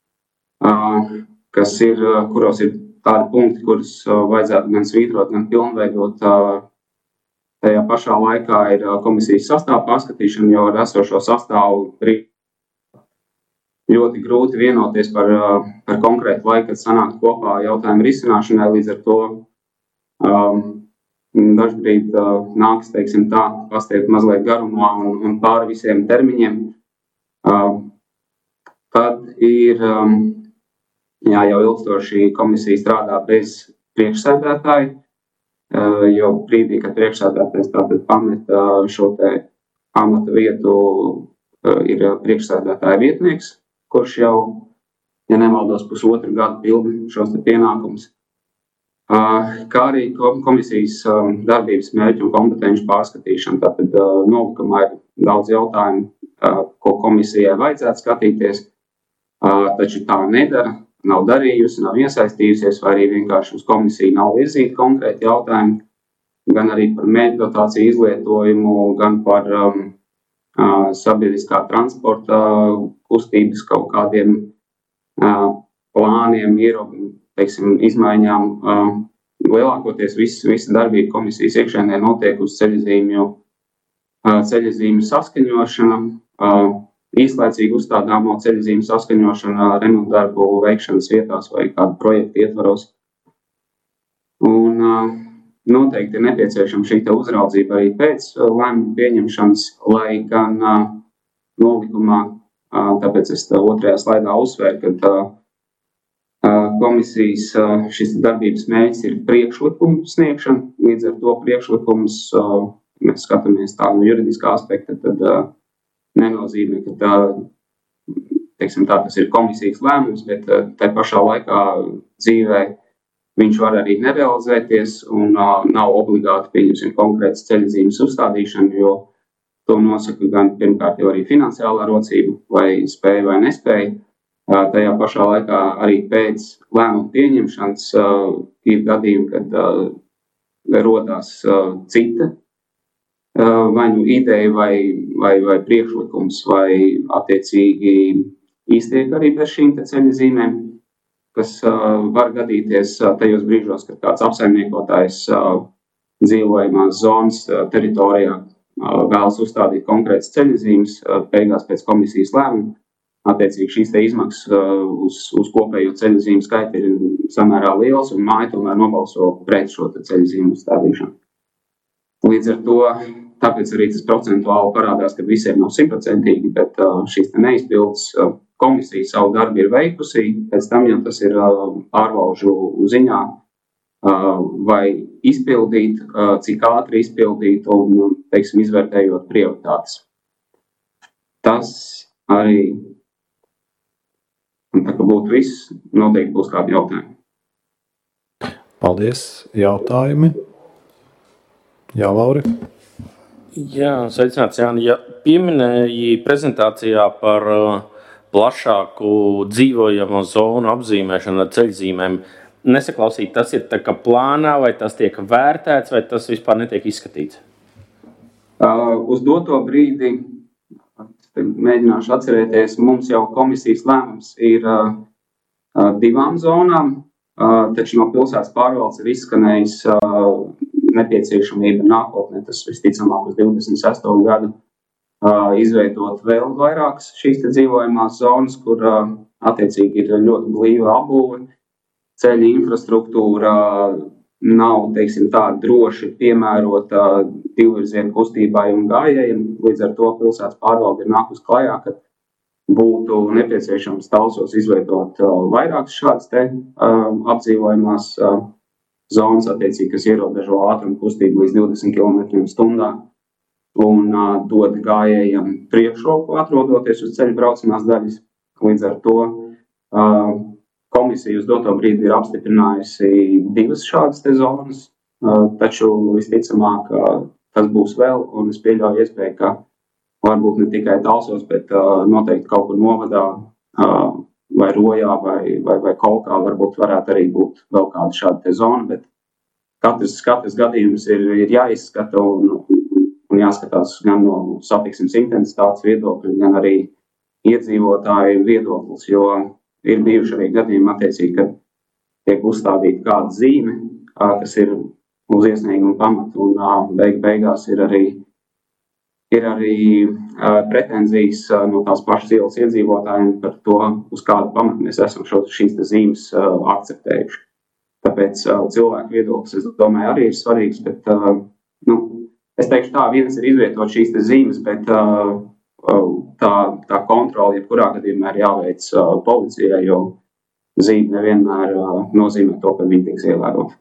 kuros ir tādi punkti, kurus vajadzētu gan svītrot, gan pilnveidot. Tajā pašā laikā ir komisijas sastāva pārskatīšana, jo ar esošo sastāvu ļoti grūti vienoties par konkrētu laiku, kad sanākt kopā jautājumu risināšanai. Līdz ar to dažbrīd nāks, teiksim tā, pastiet mazliet garumā un pāri visiem termiņiem. Tad ir jau ilgstoši komisija strādā bez priekšsēdētāja, jo brīdī, kad priekšsēdētājs tātad pameta šo te amata vietu, ir priekšsēdētāja vietnieks, kurš jau, ja nemaldos, pusotru gadu pilda šos te pienākumus. Kā arī komisijas darbības mērķu un kompetenci pārskatīšana. Tātad nolikumā ir daudz jautājumu, ko komisijai vajadzētu skatīties, taču tā nedara, nav darījusi, nav iesaistījusies, vai arī vienkārši uz komisiju nav virzīti konkrēti jautājumi, gan arī par mērķu dotāciju izlietojumu, gan par sabiedriskā transporta kustības kaut kādiem plāniem, teiksim, izmaiņām. Lielākoties visa darbība komisijas iekšēnē notiek uz ceļazīmju saskaņošana, īslaicīgi uzstādāmo ceļazīmju saskaņošana remontdarbu veikšanas vietās vai kādu projektu ietvaros. Un noteikti ir nepieciešama šī uzraudzība arī pēc lēmumu pieņemšanas, lai gan nolikumā, tāpēc es otrajā slaidā uzsvēru, ka komisijas šis darbības mērķis ir priekšlikumu sniegšana. Līdz ar to priekšlikums, mēs skatāmies tā no juridiskā aspekta, tad nenozīmē, ka teiksim, tas ir komisijas lēmums, bet tai pašā laikā dzīvē viņš var arī nerealizēties un nav obligāti pieņemsim konkrētas ceļazīmes uzstādīšana, jo to nosaka gan pirmkārt jau arī finansiālā rocība, vai spēja vai nespēja. Tajā pašā laikā arī pēc lēmuma pieņemšanas ir gadījumi, kad rodās cita vai nu ideja vai priekšlikums, vai attiecīgi iztiek arī bez šīm te ceļazīmēm, kas var gadīties tajos brīžos, kad kāds apsaimniekotājs dzīvojamās zonas teritorijā vēlas uzstādīt konkrētas ceļazīmes, beigās pēc komisijas lēmuma. Attiecīgi šīs te izmaksas uz kopējo ceļazīmu skaitu ir samērā liels, un māja tomēr nobalso pret šo ceļazīmu uzstādīšanu. Līdz ar to, tāpēc arī tas procentuāli parādās, ka visiem nav 100%, bet šīs te neizpildes komisija savu darbu ir veikusi, pēc tam jau tas ir pārvalžu ziņā, vai izpildīt, cik ātri izpildīt un, teiksim, izvērtējot prioritātes. Tas arī, un tā kā būtu viss, noteikti būs kādi jautājumi. Paldies. Jautājumi? Jā, Lauri? Jā, sveicināts, Jāni. Ja pieminēji prezentācijā par plašāku dzīvojamo zonu apzīmēšanu ar ceļzīmēm, nesaklausīt, tas ir tā kā plānā, vai tas tiek vērtēts, vai tas vispār netiek izskatīts? Uz doto brīdi, mēģināšu atcerēties, mums jau komisijas lēmums ir 2 zonām, taču no pilsētas pārvaldes ir izskanējis nepieciešamība nākotnē, tas visticamāk uz 26. gadu, izveidot vēl vairākas šīs te dzīvojamās zonas, kur attiecīgi ir ļoti blīva apbūve, ceļa infrastruktūra nav, teiksim tā, droši piemērota divvirzienu kustībai un gājējiem. Līdz ar to pilsētas pārvalde ir nākus klajā, ka būtu nepieciešams Talsos izveidot vairākas šādas te apdzīvojamās zonas, attiecīgi, kas ierobežo ātrumu kustību līdz 20 km/h un dod gājējiem priekšroku atrodoties uz ceļa braucamās daļas. Līdz ar to Komisija uz doto brīdi ir apstiprinājusi 2 šādas te zonas, taču visticamāk tas būs vēl, un es pieļauju iespēju, ka varbūt ne tikai Talsos, bet noteikti kaut kur novadā vai Rojā vai Kolkā varbūt varētu arī būt vēl kāda šāda te zona, bet katrs gadījums ir jāizskata un jāskatās gan no satiksmes intensitātes viedokļa, gan arī iedzīvotāju viedoklis, jo ir bijuši arī gadījumi attiecīgi, kad tiek uzstādīta kāda zīme, kas ir uz iesnieguma pamata, un beigās ir arī pretenzijas no tās pašas ielas iedzīvotājiem par to, uz kādu pamatu mēs esam šīs zīmes akceptējuši. Tāpēc cilvēku viedoklis, es domāju, arī ir svarīgs, bet es teikšu tā, viens ir izvietot šīs zīmes, bet tā kontrole, jebkurā gadījumā ir jāveic policijai, jo zīme nevienmēr nozīmē to, ka viņi tiks ievēroti.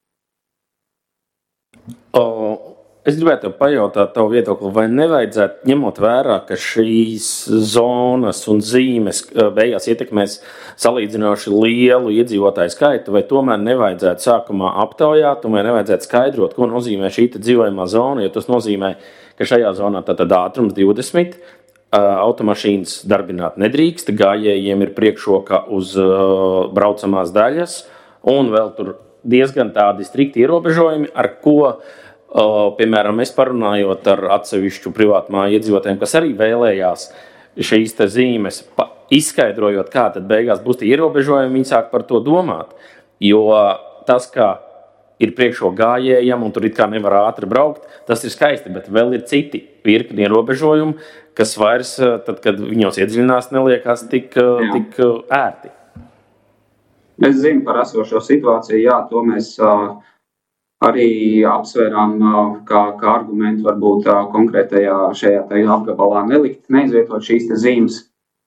Es gribētu tev pajautāt tavu viedokli, vai nevajadzētu, ņemot vērā, ka šīs zonas un zīmes beigās ietekmēs salīdzinoši lielu iedzīvotāju skaitu, vai tomēr nevajadzētu sākumā aptaujāt, un vai nevajadzētu skaidrot, ko nozīmē šī dzīvojamā zona, jo tas nozīmē, ka šajā zonā tātad ātrums 20, automašīnas darbināt nedrīkst, gājējiem ir priekšroka uz braucamās daļas, un vēl tur diezgan tādi strikti ierobežojumi, ar ko piemēram, es parunājot ar atsevišķu privātmāju iedzīvotājiem, kas arī vēlējās šīs te zīmes, izskaidrojot, kā tad beigās būs tie ierobežojumi, viņi sāk par to domāt. Jo tas, kā ir priekšroka gājējam un tur it kā nevar ātri braukt, tas ir skaisti, bet vēl ir citi virkni ierobežojumi, kas vairs, tad, kad viņos iedziļinās, neliekās tik ērti. Es zinu par esošo situāciju, jā, to mēs arī apsvērām kā argumentu varbūt konkrētajā šajā apgabalā neizvietot šīs te zīmes.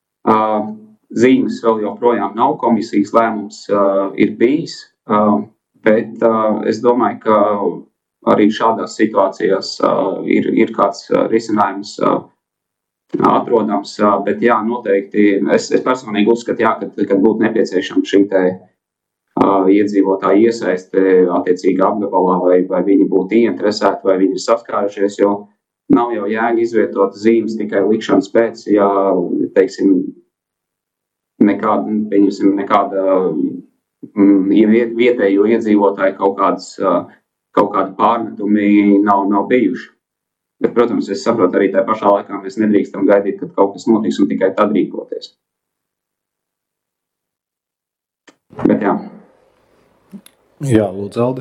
Zīmes vēl joprojām nav, komisijas lēmums ir bijis, bet es domāju, ka arī šādās situācijās ir kāds risinājums atrodams, bet jā, noteikti es personīgi uzskatu, jā, kad būtu nepieciešama šī te iedzīvotāji iesaiste attiecīgi apgabalā, vai viņi būtu ieinteresēti, vai viņi ir saskārušies, jo nav jau jēga izvietot zīmes tikai likšanas pēc, ja, teiksim, nekāda vietējo iedzīvotāju kaut kādi pārmetumi nav bijuši. Bet, protams, es saprotu arī tajā pašā laikā mēs nedrīkstam gaidīt, kad kaut kas notiks un tikai tad rīkoties. Bet jā. Jā, lūdzu, Aldi.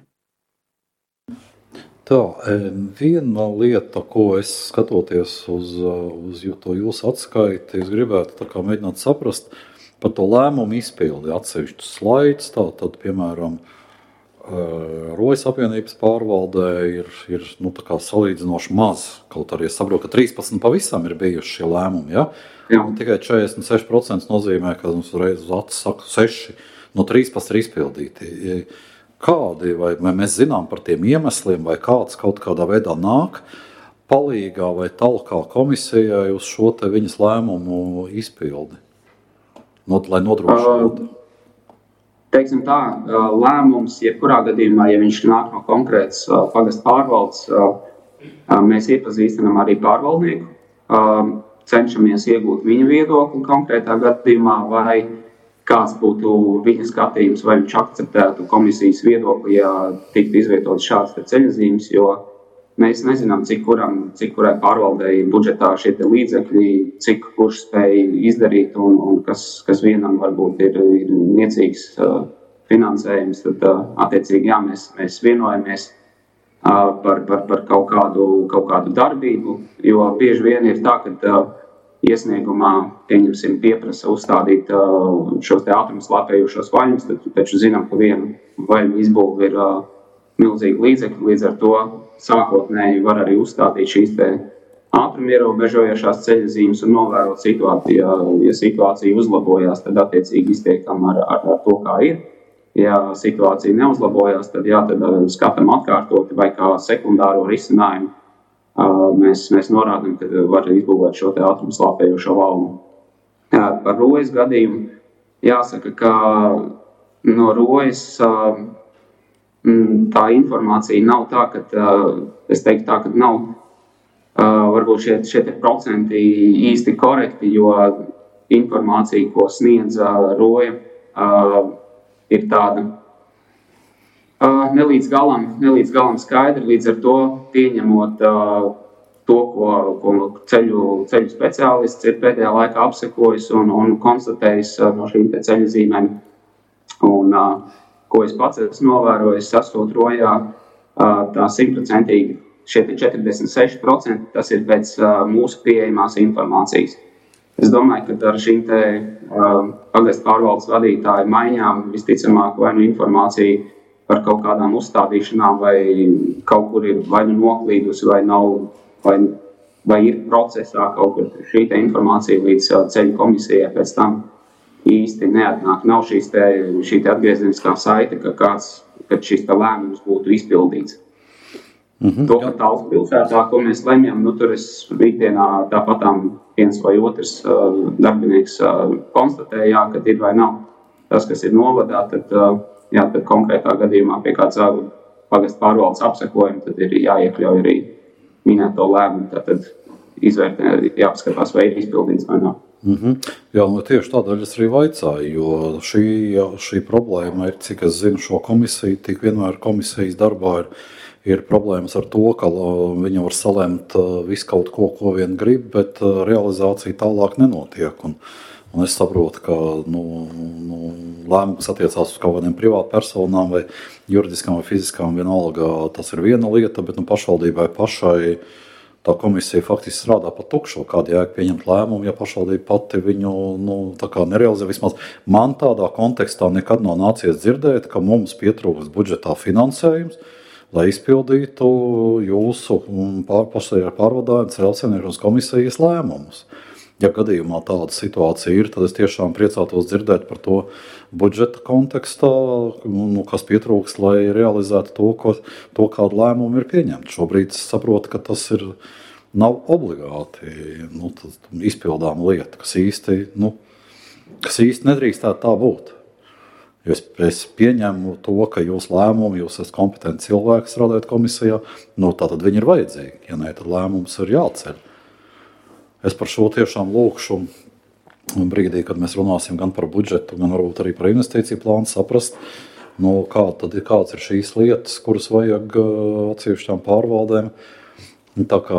Tā, viena lieta, ko es skatoties uz to jūsu atskaiti, es gribētu tā kā mēģināt saprast par to lēmumu izpildi atsevišķu slaids, tad, piemēram, Rojas apvienības pārvaldē ir tā kā salīdzinoši maz, kaut arī es saprotu, ka 13 pavisam ir bijuši šie lēmumi, ja? Tikai 46% nozīmē, ka mums reiz uz acis saka 6 no 13 ir izpildīti. Kādi, vai mēs zinām par tiem iemesliem, vai kāds kaut kādā veidā nāk palīgā vai talkā komisijai uz šo te viņas lēmumu izpildi, lai nodrošinātu? Teiksim tā, lēmums, jebkurā gadījumā, ja viņš nāk no konkrētas pagasta pārvaldes, mēs iepazīstinām arī pārvaldnieku, cenšamies iegūt viņa viedokli konkrētā gadījumā, vai kāds būtu viņa skatījums, vai viņš akceptētu komisijas viedokli, ja tiktu izvietotas šādas ceļazīmes, jo mēs nezinām, cik kurai pārvaldei budžetā šie līdzekļi, cik kurš spēj izdarīt un kas vienam varbūt ir niecīgs finansējums, tad attiecīgi jā, mēs vienojamies par kaut kādu darbību, jo bieži vien ir tā, ka iesniegumā, pieņemsim, pieprasa uzstādīt šos te ātrumus lāpējošos vaļņus, taču zinām, ka viena vaļņu izbūve ir milzīgi līdzekļi, līdz ar to sākotnēji var arī uzstādīt šīs te ātrumu ierobežojošās ceļazīmes un novērot situāciju. Ja situācija uzlabojās, tad attiecīgi iztiekam ar to, kā ir. Ja situācija neuzlabojās, tad skatām atkārtot vai kā sekundāro risinājumu. Mēs norādām, ka var izbūvēt šo te ātrumu slāpējošo valnu. Par Rojas gadījumu, jāsaka, ka no Rojas tā informācija nav tā, ka es teiktu tā, ka nav varbūt šie procenti īsti korekti, jo informācija, ko sniedz Roja, ir tāda nelīdz galam skaidra, līdz ar to pieņemot to, ko ceļu speciālists ir pēdējā laikā apsekojis un konstatējis no šīm te ceļu zīmēm. Un ko es pats esmu novērojis, sastot Rojā, tā 100%, šie 46%, tas ir pēc mūsu pieejamās informācijas. Es domāju, ka ar šīm te pagastu pārvaldes vadītāju maiņām visticamāk vai nu informācija par kaut kādām uzstādīšanām vai kaut kur ir vai nu noklīdusi vai nav, vai ir procesā kaut kur šī te informācija līdz ceļu komisijai pēc tam īsti neatnāk. Nav šī te atgriezeniskā saite, ka šis te lēmums būtu izpildīts. To, ka Talsu pilsētā, ko mēs lemjam, tur es ikdienā tāpatām viens vai otrs darbinieks konstatēja, ka ir vai nav tas, kas ir novadā, tad konkrētā gadījumā pie kāds pagastu pārvaldes apsekojuma, tad ir jāiekļauj arī minēto lēmumu, tad izvērtē, jāpaskatās, vai ir izpildīts vai nav. Jā, tieši tādēļ es arī vaicāju, jo šī problēma ir, cik es zinu šo komisiju, tik vienmēr komisijas darbā ir problēmas ar to, ka viņi var salēmt visu kaut ko vien grib, bet realizācija tālāk nenotiek. Un es saprotu, ka lēmums attiecās uz kaut kādiem privātpersonām vai juridiskām vai fiziskām, vienalga tas ir viena lieta, bet pašvaldībai pašai tā komisija faktiski strādā pa tukšo, kāda jēga pieņemt lēmumu, ja pašvaldība pati viņu tā kā nerealizē. Vismaz man tādā kontekstā nekad nav nācies dzirdēt, ka mums pietrūks budžetā finansējums, lai izpildītu jūsu pārvadājumu Celsiniešanas komisijas lēmumus. Ja gadījumā tāda situācija ir, tad es tiešām priecātos dzirdēt par to budžeta kontekstā, kas pietrūks, lai realizētu to kādu lēmumu ir pieņemt. Šobrīd es saprotu, ka tas nav obligāti izpildāma lieta, kas īsti nedrīkstētu tā būt. Jo es pieņemu to, ka jūs lēmumu, jūs esat kompetenti cilvēki strādājot komisijā, tātad viņi ir vajadzīgi. Ja nē, tad lēmums ir jāceļ. Es par šo tiešām lūkšu brīdī, kad mēs runāsim gan par budžetu, gan varbūt arī par investīciju plānu, saprast, kāds ir šīs lietas, kuras vajag atsevišķām pārvaldēm tā kā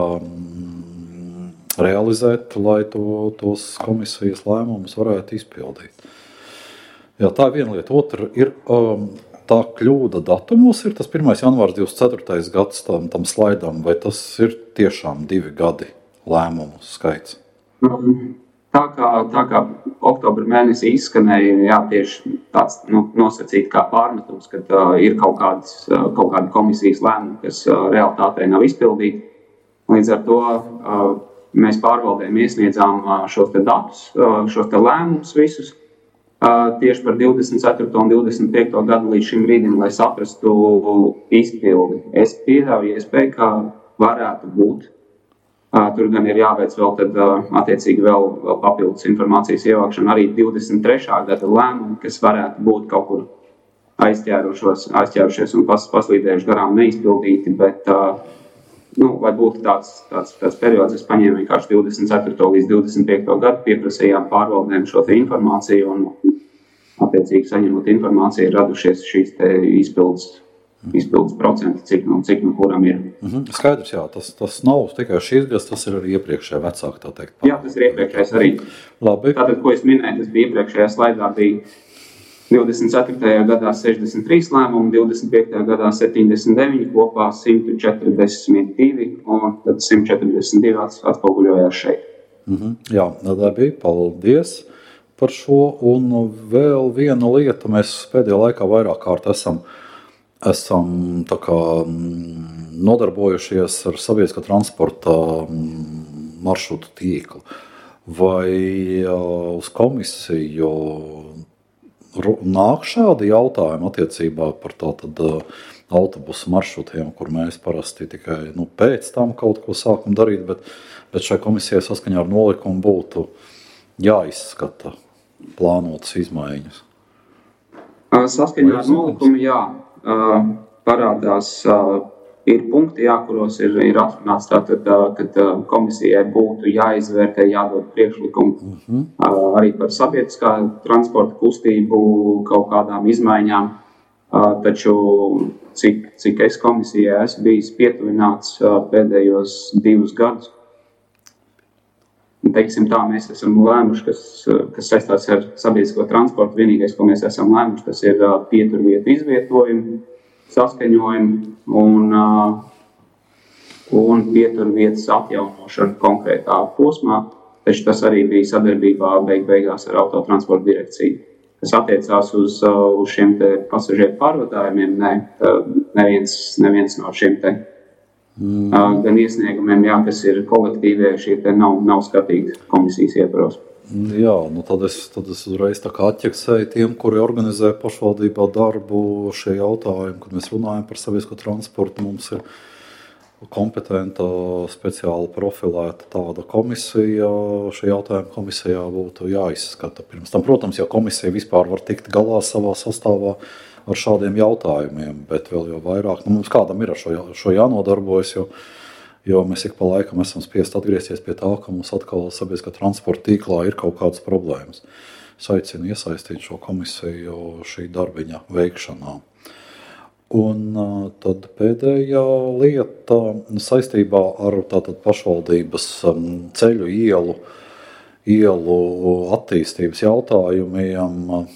realizēt, lai tos komisijas lēmumus varētu izpildīt. Jā, tā ir viena lieta. Otra ir tā kļūda datumos, ir tas 1. janvārs 24. gads tam slaidam, vai tas ir tiešām 2 gadi lēmumu skaits? Tā kā oktobra mēnesī izskanēja, tieši tāds nosacīt kā pārmetums, ka ir kaut kādi komisijas lēmumi, kas realitātē nav izpildīti. Līdz ar to mēs pārvaldēm iesniedzām šos te datus, šos te lēmumus visus, tieši par 24. un 25. gadu līdz šim brīdim, lai saprastu izpildi. Es pieļauju iespēju, ka varētu būt. Tur gan ir jāveic vēl attiecīgi vēl papildus informācijas ievākšana, arī 23. gada lēmumi, kas varētu būt kaut kur aizķērušies un paslīdējuši garām neizpildīti, bet lai būtu tāds periods, es paņēmu vienkārši 24. līdz 25. gadu, pieprasījām pārvaldēm šo te informāciju un attiecīgi saņemot informāciju radušies šīs te izpildes procenti, cik no kuram ir. Skaidrs, jā, tas nav tikai šīs gads, tas ir arī iepriekšējā vecāk, tā teikt. Jā, tas ir iepriekšējais arī. Labi. Tātad, ko es minēju, tas bija iepriekšējā slaidā, bija 24. gadā 63 lēmumi, 25. gadā 79, kopā 142 un tad 142 atspoguļojās šeit. Jā, labi, paldies par šo. Un vēl viena lieta, mēs pēdējā laikā vairāk kārt esam tā kā nodarbojušies ar sabiedriskā transporta maršrutu tīklu. Vai uz komisiju nāk šādi jautājumi attiecībā par autobusu maršrutiem, kur mēs parasti tikai pēc tam kaut ko sākam darīt, bet šai komisijai saskaņā ar nolikumu būtu jāizskata plānotas izmaiņas? Saskaņā ar nolikumu, jā, parādās, ir punkti, kuros ir atrunāts tātad, kad komisijai būtu jāizvērtē, jādod priekšlikumu arī par sabiedriskā transporta kustību kaut kādām izmaiņām, taču cik es komisijai esmu bijis pietuvināts pēdējos 2 gadus. Teiksim tā, mēs esam lēmuši, kas saistās ar sabiedrisko transportu. Vienīgais, ko mēs esam lēmuši, tas ir pieturvietu izvietojumu, saskaņojumu un pieturvietas atjaunošanu konkrētā posmā. Taču tas arī bija sadarbībā beigās ar autotransporta direkciju. Kas attiecās uz šiem te pasažieru pārvadājumiem, neviens no šiem te gan iesniegumiem, kas ir kolektīvie, šie te nav skatīti komisijas ietvaros. Jā, tad es uzreiz tā kā atķeksēju tiem, kuri organizē pašvaldībā darbu šie jautājumi, kad mēs runājam par sabiedrisko transportu. Mums ir kompetenta, speciāli profilēta tāda komisija. Šī jautājuma komisijā būtu jāizskata pirms tam. Protams, ja komisija vispār var tikt galā savā sastāvā ar šādiem jautājumiem, bet vēl jau vairāk. Mums kādam ir ar šo jānodarbojas, jo mēs ik pa laikam esam spiest atgriezties pie tā, ka mums atkal sabiedriskā transporta tīklā ir kaut kādas problēmas. Es aicinu iesaistīt šo komisiju šī darbiņa veikšanā. Un tad pēdējā lieta saistībā ar tātad pašvaldības ceļu ielu attīstības jautājumiem,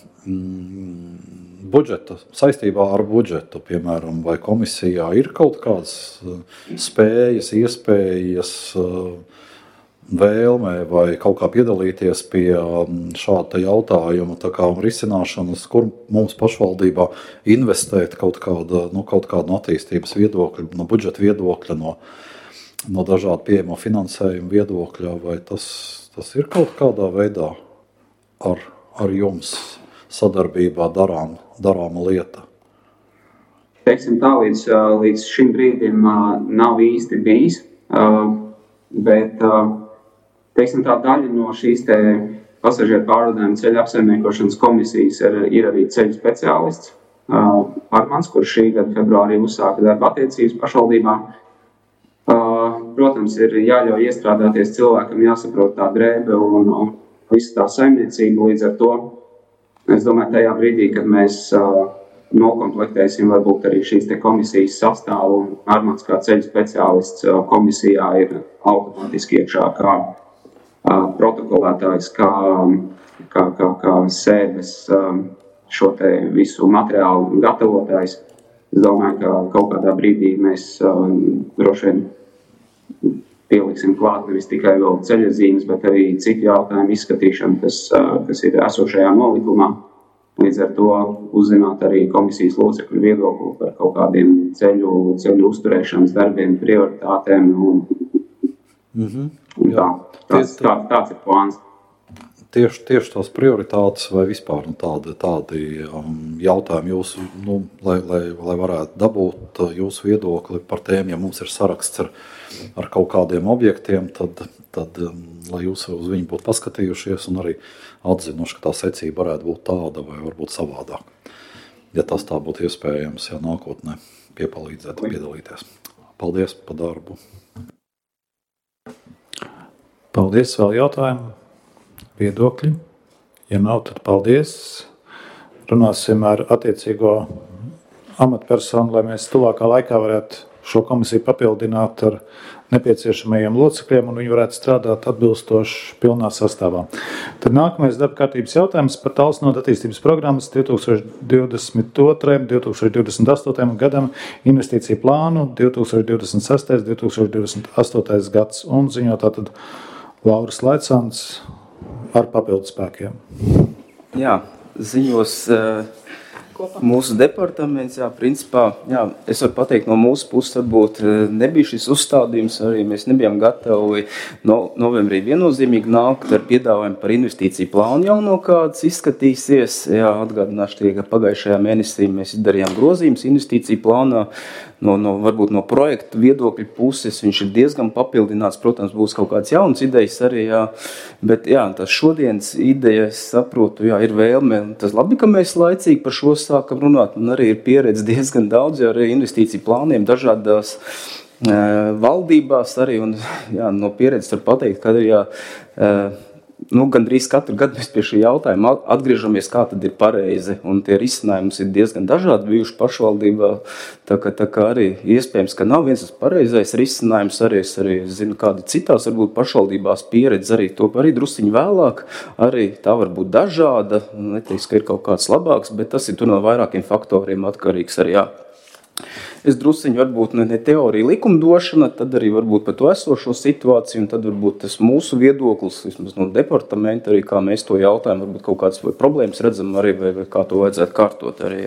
saistībā ar budžetu, piemēram, vai komisijā ir kaut kādas spējas, iespējas, vēlmē vai kaut kā piedalīties pie šāda jautājuma risināšanas, kur mums pašvaldībā investēt kaut kādu no attīstības viedokļa, no budžeta viedokļa, no dažādu pieejamo finansējumu viedokļa, vai tas ir kaut kādā veidā ar jums sadarbībā darāma lieta? Teiksim tā, līdz šim brīdim nav īsti bijis, bet teiksim tā, daļa no šīs te pasažieru pārvadājuma ceļu apsaimniekošanas komisijas ir arī ceļu speciālists Armans, kurš šī gada februārī uzsāka darba attiecības pašvaldībā. Protams, ir jāļauj iestrādāties cilvēkam, jāsaprot tā drēbe un visa tā saimniecība. Līdz ar to, es domāju, tajā brīdī, kad mēs nokomplektēsim varbūt arī šīs te komisijas sastāvu, un Armans kā ceļu speciālists komisijā ir automātiski iekšā kā protokolētājs, kā sēdes šo te visu materiālu gatavotājs. Es domāju, ka kaut kādā brīdī mēs droši vien pieliksim klāt nevis tikai vēl ceļazīmes, bet arī citu jautājumu izskatīšanu, kas ir esošajā nolikumā. Līdz ar to uzzināt arī komisijas locekļu viedokli par kaut kādiem ceļu uzturēšanas darbiem, prioritātēm un tā. Tāds ir plāns. Tieši tās prioritātes vai vispār tādi jautājumi jūsu, lai varētu dabūt jūsu viedokli par tiem, ja mums ir saraksts ar kaut kādiem objektiem, tad lai jūs uz viņu būtu paskatījušies un arī atzinuši, ka tā secība varētu būt tāda vai varbūt savādāk. Ja tas tā būtu iespējams, ja nākotnē piepalīdzēt, piedalīties. Paldies par darbu. Paldies, vēl jautājumu, viedokļi. Ja nav, tad paldies. Runāsim ar attiecīgo amatpersonu, lai mēs tuvākā laikā varētu šo komisiju papildināt ar nepieciešamajiem locekļiem un viņi varētu strādāt atbilstoši pilnā sastāvā. Tad nākamais darba kārtības jautājums par Talsnoda attīstības programmas 2022-2028 gadam investīciju plānu 2026-2028 gads un ziņo tātad Lauris Laicāns ar papildu spēkiem. Jā, ziņos Mūsu departaments, principā, es varu pateikt, no mūsu puses varbūt nebija šis uzstādījums, arī mēs nebijām gatavi novembrī viennozīmīgi nākt ar piedāvājumu par investīciju plānu jauno, kāds izskatīsies. Atgādināšu, ka pagājušajā mēnesī mēs izdarījām grozījumus investīciju plānā. Varbūt no projekta viedokļa puses viņš ir diezgan papildināts. Protams, būs kaut kāds jauns idejas arī, bet tas šodienas ideja, es saprotu, ir vēlme. Tas labi, ka mēs laicīgi par šo sākam runāt, un arī ir pieredze diezgan daudz, arī investīciju plāniem dažādās valdībās arī, un no pieredzes var pateikt, ka gandrīz katru gadu mēs pie šī jautājuma atgriežamies, kā tad ir pareizi, un tie risinājumi ir diezgan dažādi bijuši pašvaldībā, tā kā arī iespējams, ka nav viens tas pareizais risinājums, arī es zinu, kādi citās varbūt pašvaldībās pieredze arī to arī drusiņu vēlāk, arī tā var būt dažāda, neteiks, ka ir kaut kāds labāks, bet tas ir tur no vairākiem faktoriem atkarīgs arī, Es drusiņu varbūt ne teorija likumdošana, tad arī varbūt par to esošo situāciju, un tad varbūt tas mūsu viedoklis, vismaz no departamenta, arī kā mēs to jautājam, varbūt kaut kādas problēmas redzam arī, vai kā to vajadzētu kārtot arī,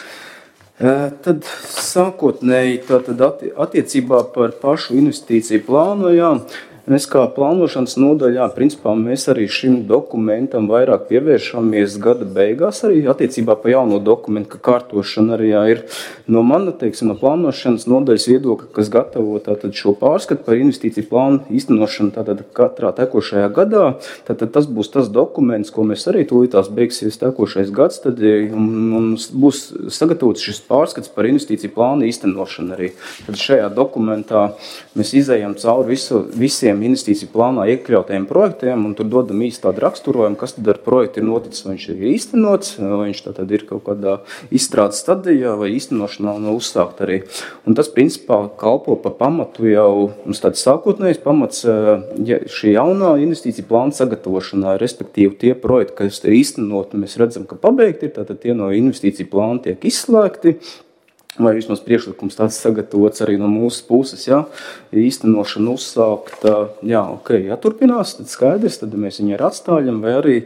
Tad sākotnēji attiecībā par pašu investīciju plānu, Mēs kā plānošanas nodaļā, principā mēs arī šim dokumentam vairāk pievēršamies gada beigās, arī attiecībā pa jauno dokumentu, ka kārtošana arī ir no mana, no plānošanas nodaļas viedokļa, kas gatavo tātad šo pārskatu par investīciju plānu īstenošanu tātad katrā tekošajā gadā. Tātad tas būs tas dokuments, ko mēs arī tūlītās beigsies tekošais gads, tad mums būs sagatavots šis pārskats par investīciju plānu īstenošanu arī. Tad šajā dokumentā mēs izējam cauri visiem investīciju plānā iekļautajiem projektiem, un tur dodam īsti tādu raksturojumu, kas tad ar projektu ir noticis, vai viņš ir īstenots, vai viņš tātad ir kaut kādā izstrādes stadijā, vai īstenošanā nav uzsākt arī. Un tas, principā, kalpo pa pamatu jau, mums tāds sākotnējs pamats šī jaunā investīcija plāna sagatavošanā, respektīvi tie projekti, kas ir īstenoti, mēs redzam, ka pabeigti ir, tātad tie no investīcija plāna tiek izslēgti, vai vismaz priekšlikums tāds sagatavots arī no mūsu puses, īstenošana uzsākt, turpinās, tad skaidrs, tad mēs viņu atstājam, vai arī,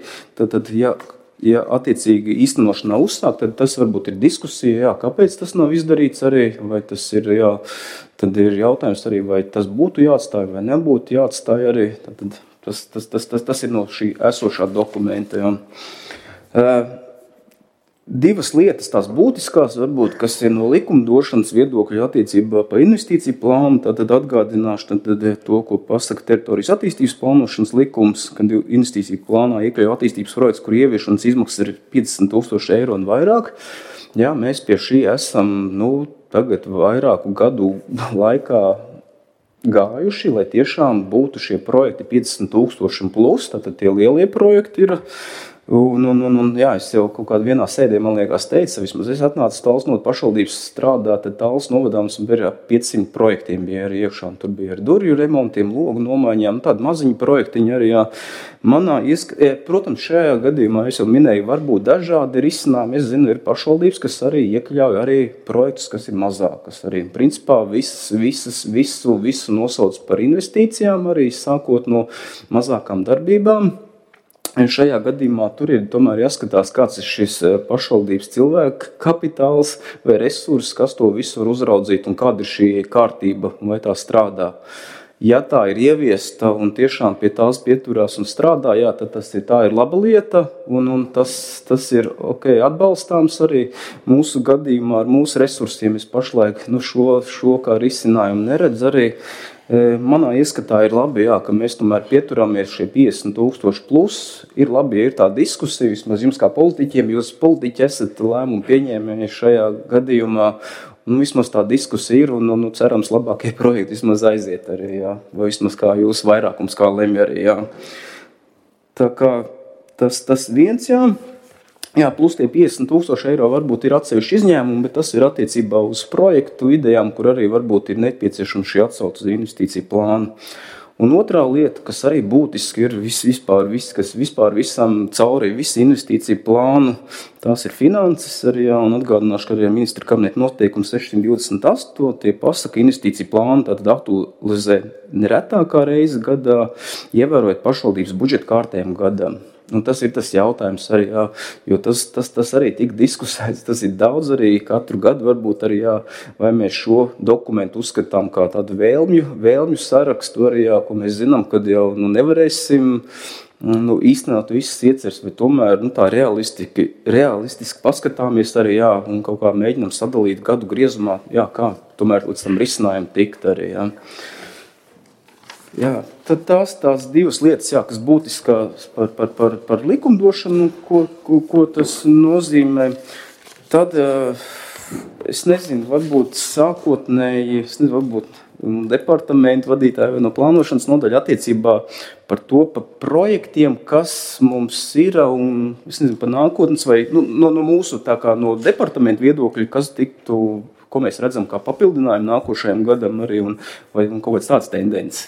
ja attiecīgi īstenošana uzsākt, tad tas varbūt ir diskusija, kāpēc tas nav izdarīts arī, vai tas ir, tad ir jautājums arī, vai tas būtu jāatstāj, vai nebūtu jāatstāj arī, tad tas ir no šī esošā dokumenta, Divas lietas tās būtiskās, varbūt, kas ir no likumdošanas viedokļa attiecībā par investīciju plānu, tad atgādināšu to, ko pasaka teritorijas attīstības plānošanas likums, kad investīciju plānā iekļauj attīstības projekts, kur ieviešanas izmaksas ir 50 000 eiro un vairāk. Mēs pie šī esam tagad vairāku gadu laikā gājuši, lai tiešām būtu šie projekti 50 000 plus, tātad tie lielie projekti ir. Es jau kaut kādā vienā sēdē, man liekas, teicu, vismaz es atnācu Tallas no pašvaldības strādāt, tad Tallas novadāms bija 500 projektiem bija arī iekšā, un tur bija ar durvju remontiem, logu nomaiņām, tādi maziņi projektiņi arī, Protams, šajā gadījumā es jau minēju, varbūt dažādi risinājumi, es zinu, ir pašvaldības, kas arī iekļauj arī projektus, kas ir mazākas arī. Principā visu nosauc par investīcijām, arī sākot no mazākām darbībām. Šajā gadījumā tur ir tomēr jāskatās, kāds ir šis pašvaldības cilvēka kapitāls vai resursi, kas to visu var uzraudzīt un kāda ir šī kārtība, vai tā strādā. Ja tā ir ieviesta un tiešām pie tās pieturās un strādā, tad tā ir laba lieta un tas ir atbalstāms arī mūsu gadījumā ar mūsu resursiem. Es pašlaik šo kā risinājumu neredzu arī. Manā ieskatā ir labi, ka mēs tomēr pieturamies šie 50 000 plus. Ir labi, ja ir tā diskusija, vismaz jums kā politiķiem, jūs politiķi esat lēmumu pieņēmēji šajā gadījumā. Vismaz tā diskusija ir un cerams labākie projekti vismaz aiziet arī, vai vismaz kā jūs vairākums kā lemj arī, Tā kā tas viens, plus tie 50 000 eiro varbūt ir atsevišķi izņēmumi, bet tas ir attiecībā uz projektu idejām, kur arī varbūt ir nepieciešama šī atsauce uz investīciju plānu. Un otrā lieta, kas arī būtiski ir kas vispār visam cauri visu investīciju plānu, tās ir finanses arī, un atgādināšu, ka arī ministra kabineta noteikums 628, tie pasaka investīciju plānu, tātad aktualizē neretākā reize gadā, ievērojot pašvaldības budžeta kārtējumu gadam. Un tas ir tas jautājums arī, jā, jo tas arī tika diskusēts, tas ir daudz arī katru gadu varbūt arī, jā, vai mēs šo dokumentu uzskatām kā tādu vēlmju sarakstu arī, jā, ko mēs zinām, kad jau nevarēsim īstenot visas ieceres, bet tomēr tā realistiski paskatāmies arī, jā, un kaut kā mēģinam sadalīt gadu griezumā, jā, kā tomēr līdz tam risinājumu tikt arī, jā. Jā, tad tās divas lietas, jā, kas būtiskās par likumdošanu, ko tas nozīmē, tad es nezinu, varbūt sākotnēji, varbūt departamentu vadītāji vai no plānošanas nodaļa attiecībā par to, par projektiem, kas mums ir, un es nezinu, par nākotnes vai no mūsu tā kā no departamentu viedokļa, kas tiktu, ko mēs redzam kā papildinājumu nākošajam gadam arī, vai kaut kāds tāds tendences.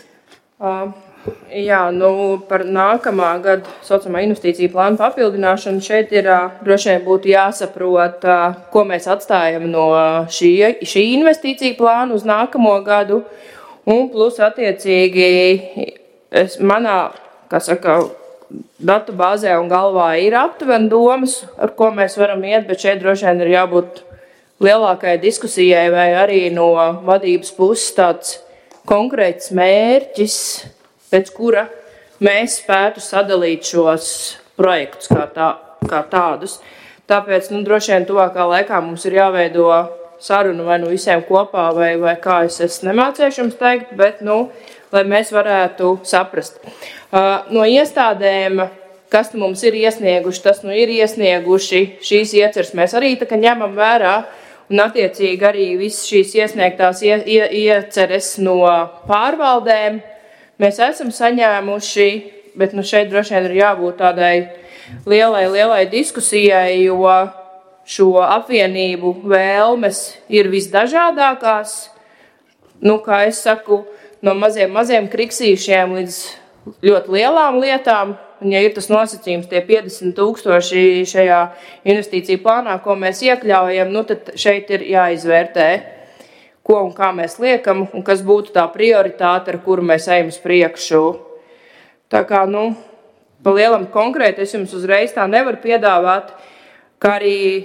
Jā, par nākamā gada saucamā investīciju plānu papildināšanu šeit ir droši vien būtu jāsaprot, ko mēs atstājam no šī investīcija plāna uz nākamo gadu, un plus attiecīgi manā, kā saka, datu bāzē un galvā ir aptuveni domas, ar ko mēs varam iet, bet šeit droši vien ir jābūt lielākai diskusijai vai arī no vadības puses tāds konkrēts mērķis, pēc kura mēs spētu sadalīt šos projektus kā tādus. Tāpēc droši vien tuvākā laikā mums ir jāveido sarunu vai visiem kopā, vai kā es nemācēšu jums teikt, bet lai mēs varētu saprast. No iestādēm, kas mums ir iesnieguši, tas ir iesnieguši šīs ieceres, mēs arī tā kā ņemam vērā. Un attiecīgi arī visas šīs iesniegtās ieceres no pārvaldēm mēs esam saņēmuši, bet šeit droši vien ir jābūt tādai lielai diskusijai, jo šo apvienību vēlmes ir visdažādākās. Kā es saku, no maziem kriksīšiem līdz ļoti lielām lietām. Un, ja ir tas nosacījums, tie 50,000 šajā investīciju plānā, ko mēs iekļaujam, tad šeit ir jāizvērtē, ko un kā mēs liekam, un kas būtu tā prioritāte, ar kuru mēs ejam uz priekšu. Tā kā, pa lielam konkrēti es jums uzreiz tā nevaru piedāvāt, kā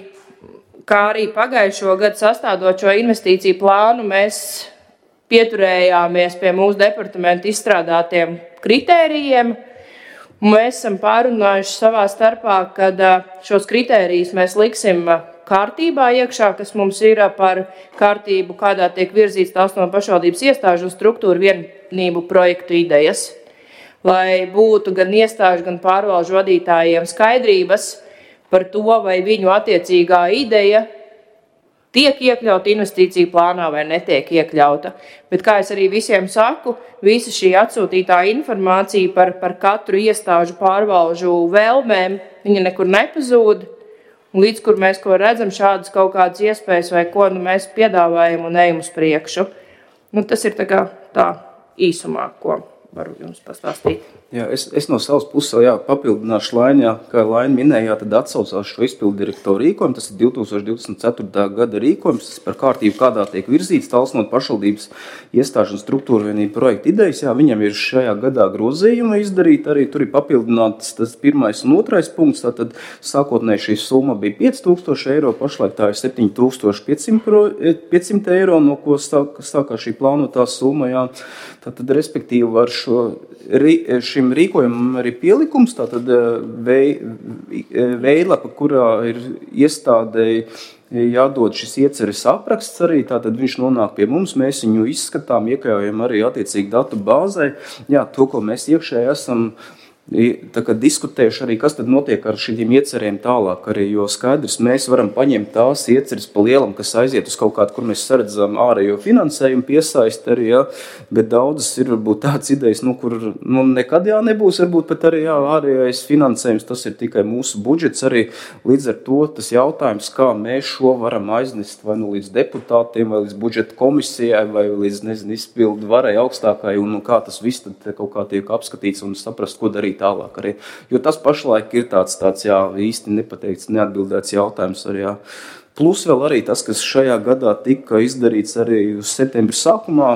arī pagājušo gadu sastādot šo investīciju plānu, mēs pieturējāmies pie mūsu departamenta izstrādātiem kritērijiem. Mēs esam pārunājuši savā starpā, kad šos kritērijus mēs liksim kārtībā iekšā, kas mums ir par kārtību, kādā tiek virzīts tās no pašvaldības iestāžu un struktūru vienību projektu idejas. Lai būtu gan iestāžu, gan pārvalžu vadītājiem skaidrības par to, vai viņu attiecīgā ideja tiek iekļauta investīciju plānā vai netiek iekļauta. Bet, kā es arī visiem saku, visa šī atsūtītā informācija par katru iestāžu pārvalžu vēlmēm, viņa nekur nepazūd. Un līdz, kur mēs redzam šādas kaut kādas iespējas vai ko mēs piedāvājam un ejam uz priekšu. Tas ir tā īsumā, ko varu jums pastāstīt. Jā, es no savas puses papildināšu Laini, kā Laini minēja, tad atsaucās šo izpildu direktoru rīkojumu. Tas ir 2024. gada rīkojums, tas par kārtību, kādā tiek virzīts tālsnot pašvaldības iestāžu un struktūru vienību projektu idejas. Jā, viņam ir šajā gadā grozījumi izdarīt, arī tur ir papildināts tas 1. un 2. punkts. Tātad sākotnēji šī summa bija 5,000 eiro, pašlaik tā ir 7,500 eiro, no ko sākā šī plānotā summa. Jā. Tātad, respektīvi, var šim rīkojumam arī pielikums, tātad veidlapa, kurā ir iestādēji jādod šis ieceres apraksts arī, tātad viņš nonāk pie mums, mēs viņu izskatām, iekļaujam arī attiecīgi datu bāzē. Jā, to, ko mēs iekšēji esam diskutējuši arī, kas tad notiek ar šīm iecerēm tālāk arī, jo skaidrs, mēs varam paņemt tās ieceres pa lielam, kas aiziet uz kaut kādu, kur mēs saredzam ārējo finansējumu piesaist arī, jā, bet daudzas ir varbūt tāds idejas, kur nekad nebūs, varbūt pat arī ārējais finansējums, tas ir tikai mūsu budžets arī, līdz ar to tas jautājums, kā mēs šo varam aiznest vai līdz deputātiem, vai līdz budžeta komisijai, vai līdz, izpildu varai augstākai, un kā tas viss tad kaut kā tiek apskatīts un saprast, ko darīt tālāk arī. Jo tas pašlaik ir tāds īsti nepateikts, neatbildēts jautājums arī. Plus vēl arī tas, kas šajā gadā tika izdarīts arī uz septembra sākumā,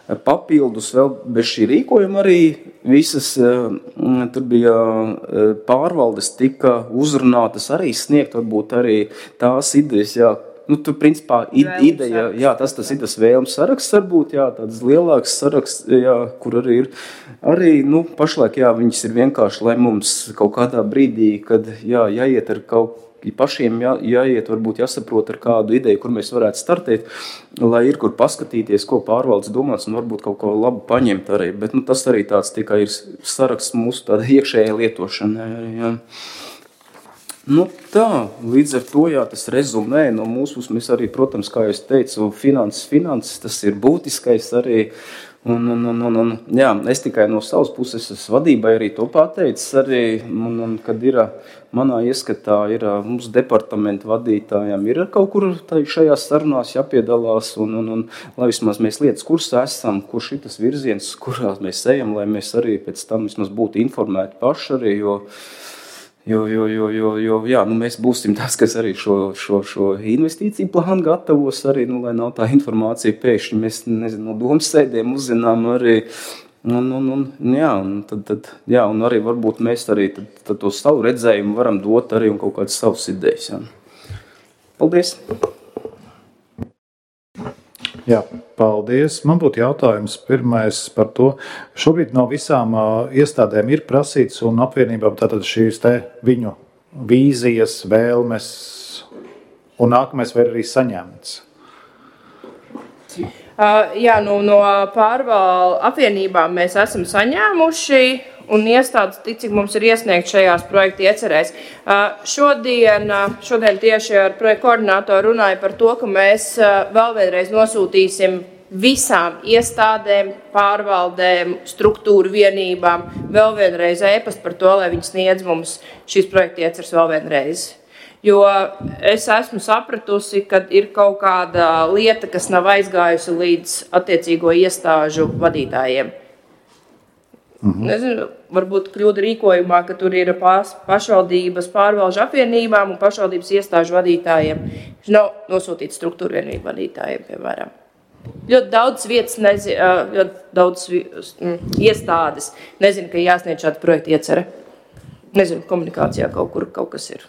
papildus vēl bez šī rīkojuma arī visas tur bija pārvaldes tika uzrunātas arī sniegt, varbūt arī tās idejas, jā. Nu, tur, principā, ideja, jā, tas ir tas vēlmes saraksts, varbūt, jā, tāds lielāks saraksts, jā, kur arī ir, nu, pašlaik, jā, viņas ir vienkārši, lai mums kaut kādā brīdī, kad, jā, jāiet ar kaut pašiem jāiet, varbūt jāsaprot ar kādu ideju, kur mēs varētu startēt, lai ir kur paskatīties, ko pārvaldes domāts un varbūt kaut ko labu paņemt arī. Bet nu, tas arī tāds tikai ir saraksts mūsu tāda iekšējā lietošana. Jā. Nu tā, līdz ar to jā, tas rezumē no mūsu puses. Mēs arī, protams, kā es teicu, finanses, tas ir būtiskais arī. Un, jā, es tikai no savas puses vadībai arī to pateicu, arī, un kad ir manā ieskatā, ir mums departamenta vadītājiem, ir kaut kur šajās sarunās jāpiedalās, un lai vismaz mēs lietas kursā esam, kur šitas virziens, kurās mēs ejam, lai mēs arī pēc tam vismaz būtu informēti paši arī, jo jā, nu mēs būsim tas, kas arī šo investīciju plānu gatavos arī, nu, lai nav tā informācija pēkšņi, mēs, nezinu, no domas sēdiem uzzinām arī, jā, un arī varbūt mēs arī tad to savu redzējumu varam dot arī un kaut kādas savas idejas, jā. Paldies! Jā, paldies. Man būtu jautājums pirmais par to. Šobrīd no visām iestādēm ir prasīts un apvienībām tātad šīs te viņu vīzijas, vēlmes un nākamais vai arī saņemts? Jā, nu, no pārvaldu apvienībām mēs esam saņēmuši un iestādes, cik mums ir iesniegt šajās projekta iecerēs. Šodien tieši ar projektu koordinātoru runāju par to, ka mēs vēl vienreiz nosūtīsim visām iestādēm, pārvaldēm, struktūru vienībām vēl vienreiz e-pastu par to, lai viņi sniedz mums šīs projekta ieceres vēl vienreiz. Jo es esmu sapratusi, ka ir kaut kāda lieta, kas nav aizgājusi līdz attiecīgo iestāžu vadītājiem. Nezinu, varbūt kļūda rīkojumā, ka tur ir pašvaldības pārvalžu apvienībām un pašvaldības iestāžu vadītājiem. Viņš nav nosūtīts struktūru vienību vadītājiem, piemēram. Ļoti daudz vietas, ļoti daudz iestādes nezinu, ka jāsniedz šāda projekta iecere. Nezinu, komunikācijā kaut kas ir.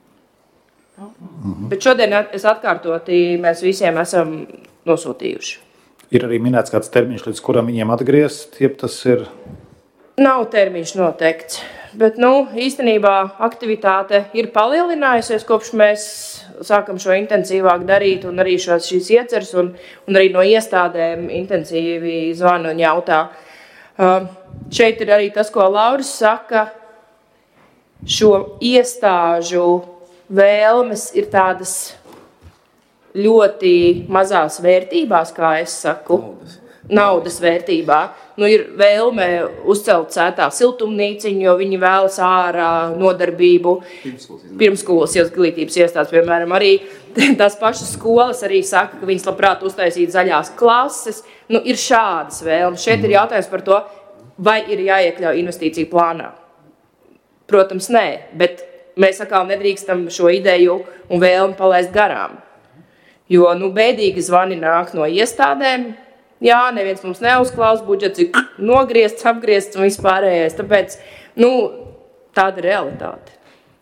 Bet šodien es atkārtoti, mēs visiem esam nosūtījuši. Ir arī minēts kāds termiņš, līdz kuram viņiem atgriezt, jeb tas ir... Nav termiņš noteikts, bet īstenībā aktivitāte ir palielinājusies, kopš mēs sākam šo intensīvāk darīt un arī šīs ieceres un arī no iestādēm intensīvi zvana un jautā. Šeit ir arī tas, ko Lauris saka, šo iestāžu vēlmes ir tādas ļoti mazās vērtībās, kā es saku. Naudas vērtībā. Ir vēlme uzcelt sētā siltumnīciņu, jo viņi vēlas ārā nodarbību. Pirmskolas izglītības iestādes, piemēram, arī tās pašas skolas arī saka, ka viņas labprāt uztaisīt zaļās klases. Ir šādas vēlmes. Šeit ir jautājums par to, vai ir jāiekļauj investīciju plānā. Protams, nē, bet mēs atkal nedrīkstam šo ideju un vēlmi palaist garām. Jo bēdīgi zvani nāk no iestādēm. Jā, neviens mums neuzklaus, budžets ir nogriezts, apgriezts un vispārējais. Tāpēc, tāda ir realitāte.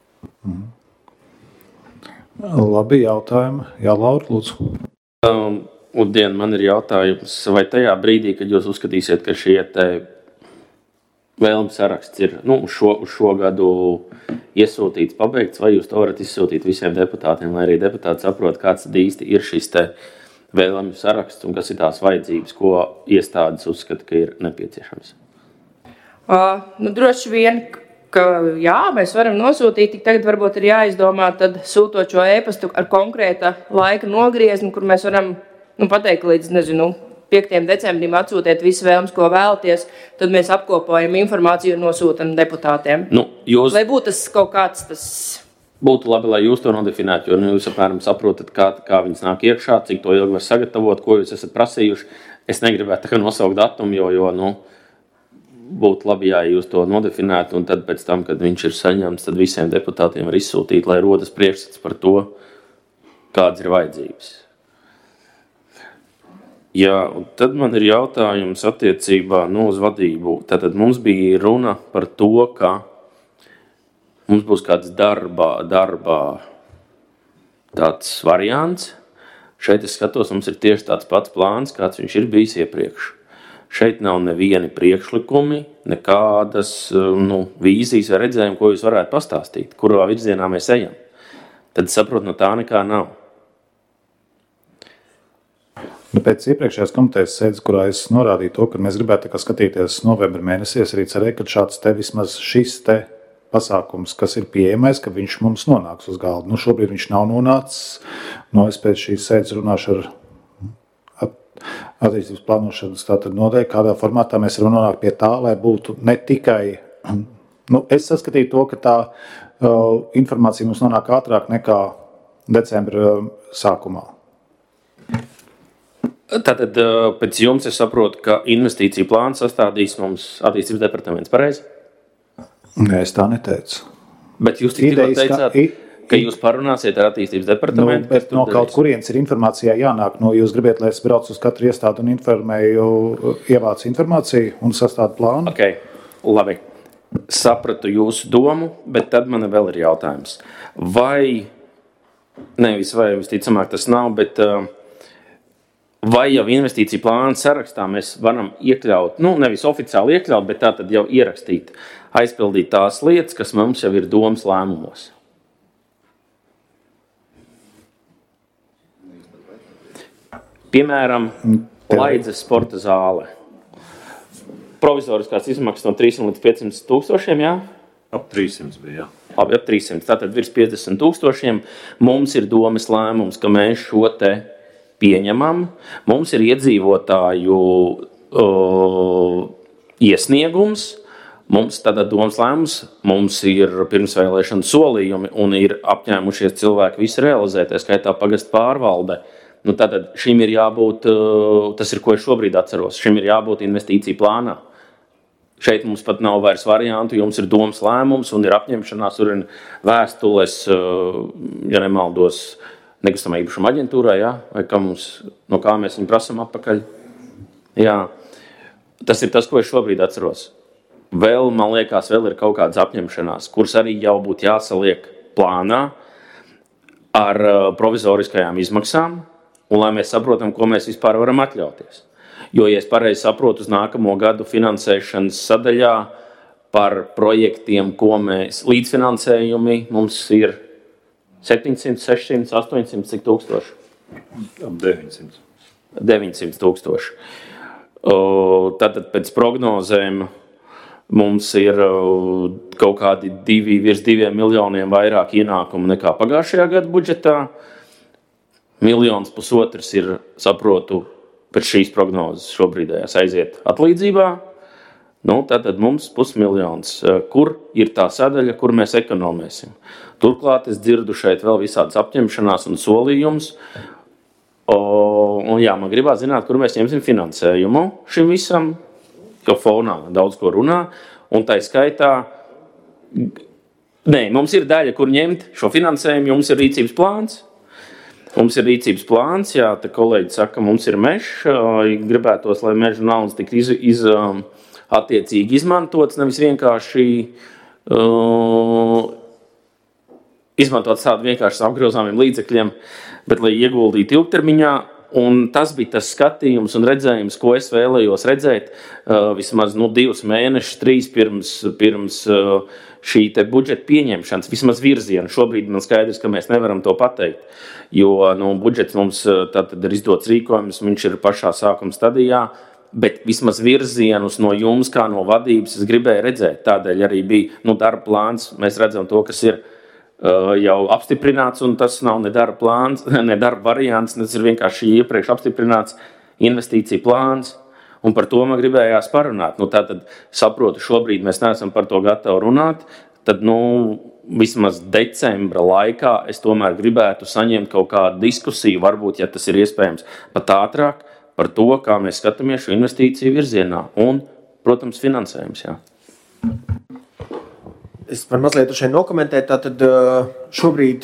Labi, jautājumi. Jā, Laura, lūdzu. Labdien, man ir jautājums, vai tajā brīdī, kad jūs uzskatīsiet, ka šie te vēlmes saraksts ir uz šo gadu iesūtīts, pabeigts, vai jūs to varat izsūtīt visiem deputātiem, lai arī deputāti saprot, kāds tad īsti ir šis te vēlmju saraksts un kas ir tās vajadzības, ko iestādes uzskata, ka ir nepieciešams? Droši vien, ka jā, mēs varam nosūtīt, tik tagad varbūt ir jāizdomā, tad sūtot šo e-pastu ar konkrēta laika nogriezni, kur mēs varam pateikt līdz, 5. decembrim atsūtiet visu vēlmes, ko vēlaties, tad mēs apkopojam informāciju un nosūtam deputātiem. Lai būtu tas kaut kāds tas... Būtu labi, lai jūs to nodefinētu, jo jūs apmēram saprotat, kā viņas nāk iekšā, cik to ilgi var sagatavot, ko jūs esat prasījuši. Es negribētu tā kā nosaukt datumu, jo būtu labi, ja jūs to nodefinētu, un tad pēc tam, kad viņš ir saņemts, tad visiem deputātiem var izsūtīt, lai rodas priekšstats par to, kādas ir vajadzības. Jā, un tad man ir jautājums attiecībā uz vadību. Tātad mums bija runa par to, ka mums būs kāds darba tāds variants. Šeit es skatos, mums ir tieši tāds pats plāns, kāds viņš ir bijis iepriekš. Šeit nav nevieni priekšlikumi, nekādas vīzijas vai redzējumi, ko jūs varētu pastāstīt, kurā virzienā mēs ejam. Tad saprotu, no tā nekā nav. Pēc iepriekšējās komitejas sēdes, kurā es norādīju to, ka mēs gribētu skatīties novembra mēnesī, es arī cerēju, ka šāds vismaz šis pasākums, kas ir pieejamais, ka viņš mums nonāks uz galda. Šobrīd viņš nav nonācis. Es pēc šīs sēdes runāšu ar attīstības plānošanas nodeļu, kādā formātā mēs varam nonākt pie tā, lai būtu ne tikai. Es saskatīju to, ka tā informācija mums nonāk ātrāk nekā decembra sākumā. Tātad pēc jums es saprotu, ka investīciju plānu sastādīs mums attīstības departaments, pareizi? Nē, es tā neteicu. Bet jūs tikko teicāt, ka jūs parunāsiet ar attīstības departamentu? Bet no kaut kurienes ir informācijā jānāk. Jūs gribat, lai es braucu uz katru iestādi un ievācu informāciju un sastādu plānu? Ok, labi. Sapratu jūsu domu, bet tad man vēl ir jautājums. Vai visticamāk tas nav, bet vai jau investīciju plānu sarakstā mēs varam iekļaut, nevis oficiāli iekļaut, bet tā tad jau ierakstīt, aizpildīt tās lietas, kas mums jau ir domas lēmumos? Piemēram, Laidzes sporta zāle. Provizoriskās izmaksas no 300 līdz 500 tūkstošiem, jā? Ap 300 bija, jā. Labi, ap 300, tātad virs 50 tūkstošiem. Mums ir domas lēmums, ka mēs šo pieņemam. Mums ir iedzīvotāju iesniegums, mums tātad domas lēmums, mums ir pirmsvēlēšana solījumi un ir apņēmušies cilvēki visu realizēt, skaitā pagastu pārvalde. Tātad šim ir jābūt, tas ir, ko es šobrīd atceros, šim ir jābūt investīciju plānā. Šeit mums pat nav vairs variantu, jums ir domas lēmums un ir apņemšanās, tur ir vēstules, ja nemaldos, nekustamā īpašuma aģentūrā, jā? Vai no kā mēs viņu prasam atpakaļ. Jā. Tas ir tas, ko es šobrīd atceros. Vēl, man liekas, vēl ir kaut kādas apņemšanās, kuras arī jau būtu jāsaliek plānā ar provizoriskajām izmaksām, un lai mēs saprotam, ko mēs vispār varam atļauties. Jo, ja es pareizi saprotu, uz nākamo gadu finansēšanas sadaļā par projektiem, ko mēs līdzfinansējumi, mums ir 700, 600, 800, cik tūkstoši? 900. 900 tūkstoši. Tātad pēc prognozēm mums ir kaut kādi virs 2 miljoniem vairāk ienākumu nekā pagājušajā gada budžetā. 1,5 miljons ir, saprotu, pēc šīs prognozes šobrīdējās aiziet atlīdzībā. Tātad mums 500 000. Kur ir tā sadaļa, kur mēs ekonomēsim? Turklāt es dzirdu šeit vēl visādas apņemšanās un solījumus. Jā, man gribās zināt, kur mēs ņemsim finansējumu šim visam, jo fonā daudz ko runā. Un tā skaitā, mums ir daļa, kur ņemt šo finansējumu, jo mums ir rīcības plāns. Mums ir rīcības plāns, jā, te kolēģi saka, mums ir mežs. Gribētos, lai meža naudas tiktu attiecīgi izmantots, nevis vienkārši izmantot tādu vienkārši apgrozāmiem līdzekļiem, bet lai ieguldītu ilgtermiņā. Un tas bija tas skatījums un redzējums, ko es vēlējos redzēt vismaz 2 mēnešus, 3 pirms šī budžeta pieņemšanas, vismaz virzienu. Šobrīd man skaidrs, ka mēs nevaram to pateikt, jo budžets mums tātad ir izdots rīkojums, viņš ir pašā sākuma stadijā, bet vismaz virzienus no jums, kā no vadības, es gribēju redzēt. Tādēļ arī bija darba plāns, mēs redzam to, kas ir jau apstiprināts, un tas nav ne darba plāns, ne darba variants, tas ir vienkārši iepriekš apstiprināts investīciju plāns, un par to man gribējās parunāt. Tātad saprotu, šobrīd mēs neesam par to gatavi runāt, tad vismaz decembra laikā es tomēr gribētu saņemt kaut kādu diskusiju, varbūt, ja tas ir iespējams, pat ātrāk, par to, kā mēs skatāmies šo investīciju virzienā un, protams, finansējums, jā. Es varu mazliet šeit nokomentēt. Tātad šobrīd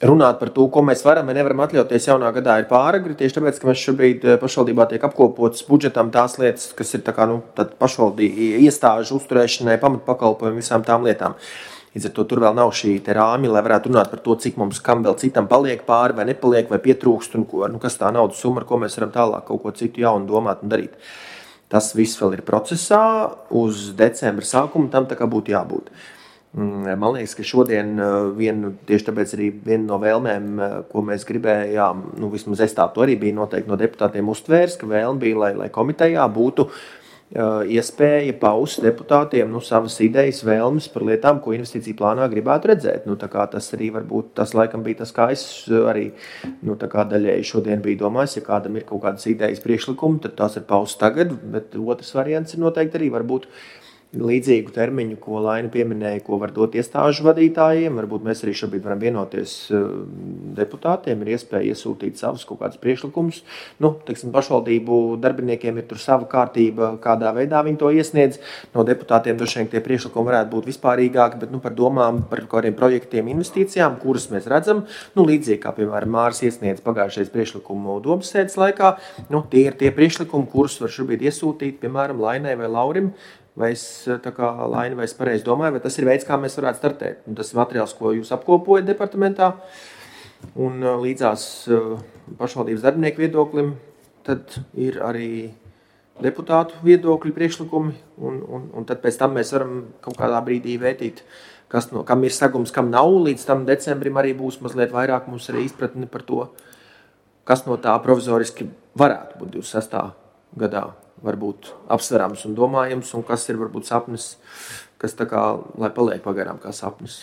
runāt par to, ko mēs varam vai nevaram atļauties jaunā gadā, ir pāragri. Tieši tāpēc, ka mēs šobrīd pašvaldībā tiek apkopotas budžetam tās lietas, kas ir tā kā, pašvaldību iestāžu uzturēšanai, pamatpakalpojumu, visām tām lietām. Līdz ar to tur vēl nav šī rāmi, lai varētu runāt par to, cik mums kam vēl citam paliek pāri vai nepaliek vai pietrūkst un kas tā naudas summa, ar ko mēs varam tālāk kaut ko citu jaunu domāt un darīt. Tas viss vēl ir procesā, uz decembra sākumu tam tā kā būtu jābūt. Man liekas, ka šodien tieši tāpēc arī viena no vēlmēm, ko mēs gribējām, vismaz es tādu arī bija noteikti no deputātiem uztvērs, ka vēlme bija, lai komitejā būtu iespēja paust deputātiem savas idejas, vēlmes par lietām, ko investīciju plānā gribētu redzēt. Tā kā tas arī varbūt, tas laikam bija tas, kā es arī tā kā daļēji šodien biju domājis, ja kādam ir kaut kādas idejas priekšlikumi, tad tās ir paust tagad, bet otrs variants ir noteikti arī varbūt līdzīgu termiņu, ko Laina pieminēja, ko var dot iestāžu vadītājiem. Varbūt mēs arī šobrīd varam vienoties deputātiem, ir iespēja iesūtīt savus kaut kādus priekšlikumus. Pašvaldību darbiniekiem ir tur sava kārtība, kādā veidā viņi to iesniedz. No deputātiem droši vien tie priekšlikumi varētu būt vispārīgāki, bet par domām par kādiem projektiem, investīcijām, kuras mēs redzam, līdzīgi kā, piemēram, Māris iesniedz pagājušais priekšlikumu domas sēdes laikā, tie ir tie priekšlikumi, kurus var šobrīd iesūtīt, piemēram, Lainai vai Laurim. Vai es Laina, vai es pareizi domāju, vai tas ir veids, kā mēs varētu startēt. Un tas ir materiāls, ko jūs apkopojat departamentā, un līdzās pašvaldības darbinieku viedoklim, tad ir arī deputātu viedokļu priekšlikumi, un tad pēc tam mēs varam kaut kādā brīdī vērtīt, kam ir sagums, kam nav. Līdz tam decembrim arī būs mazliet vairāk mums arī izpratni par to, kas no tā provizoriski varētu būt 26. gadā. Varbūt apsverams un domājams, un kas ir varbūt sapnis, kas tā kā, lai paliek pagaidām kā sapnis.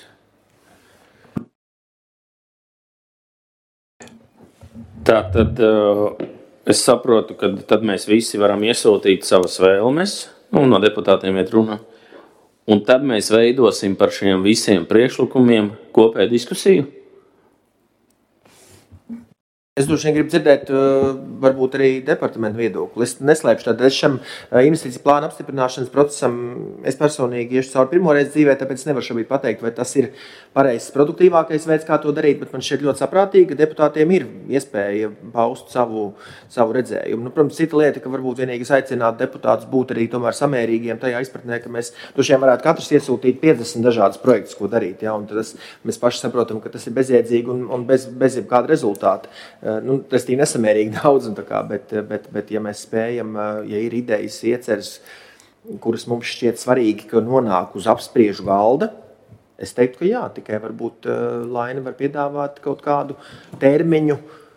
Tātad es saprotu, ka tad mēs visi varam iesūtīt savas vēlmes, no deputātiem iet runa, un tad mēs veidosim par šiem visiem priekšlikumiem kopēju diskusiju. Es droši vien gribu dzirdēt, varbūt arī departamentu viedokli. Es neslēpšu, tad es šam investīciju plānu apstiprināšanas procesam, es personīgi iešu cauri pirmoreiz dzīvē, tāpēc nevaru šobrīd pateikt, vai tas ir pareizs, produktīvākais veids, kā to darīt, bet man šķiet ļoti saprātīgi, ka deputātiem ir iespēja paust savu redzējumu. Protams, cita lieta, ka varbūt vienīgais aicināt deputātus būt arī tomēr samērīgiem tajā izpratnē, ka mēs droši vien varētu katrs iesūtīt 50 dažādas projektus, ko darīt, un tas mēs paši saprotam, ka tas ir bezjēdzīgi un bez jebkāda rezultāta. Tas ir nesamērīgi daudz, bet ja mēs spējam, ja ir idejas, ieceres, kuras mums šķiet svarīgi, ka nonāk uz apspriežu galda, es teiktu, ka jā, tikai varbūt Laina var piedāvāt kaut kādu termiņu,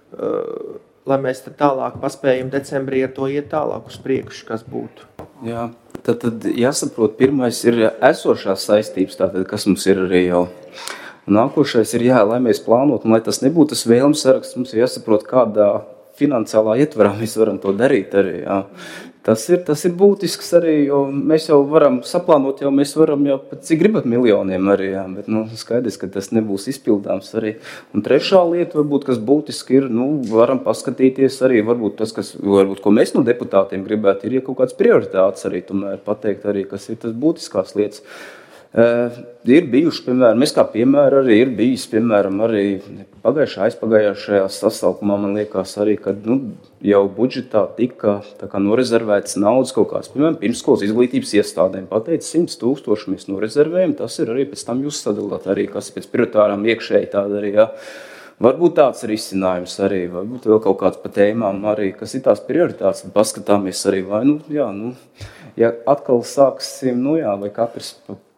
lai mēs tālāk paspējam decembrī ar to iet tālāk uz priekšu, kas būtu. Jā, tad jāsaprot, pirmais ir esošās saistības, tātad, kas mums ir arī jau. Nākošais ir, lai mēs plānotu, un lai tas nebūtu tas vēlmes saraksts, mums ir jāsaprot, kādā finansiālā ietvarā mēs varam to darīt arī. Jā. Tas ir būtisks arī, jo mēs jau varam saplānot, mēs varam jau pat cik gribat miljoniem arī, jā, bet skaidrs, ka tas nebūs izpildāms arī. Un trešā lieta, varbūt, kas būtiski ir, varam paskatīties arī, varbūt tas, ko mēs no deputātiem gribētu, ir kaut kāds prioritāts arī, tomēr pateikt arī, kas ir tas būtiskās lietas. Ir bijuši, piemēram, mēs kā piemēra arī ir bijis, piemēram, arī aizpagājušajā sasaukumā, man liekas arī, kad jau budžetā tika norezervēts naudas kaut kāds, piemēram, pirmsskolas izglītības iestādēm, pateica 100 000 mēs norezervējam, tas ir arī pēc tam jūs sadalāt arī, kas pēc prioritārām iekšēji tāda arī, jā. Varbūt tāds ir izcinājums arī, varbūt vēl kaut kāds pa tēmām arī, kas ir tās prioritātes, tad paskatāmies arī, vai, ja atkal sāksim, vai katrs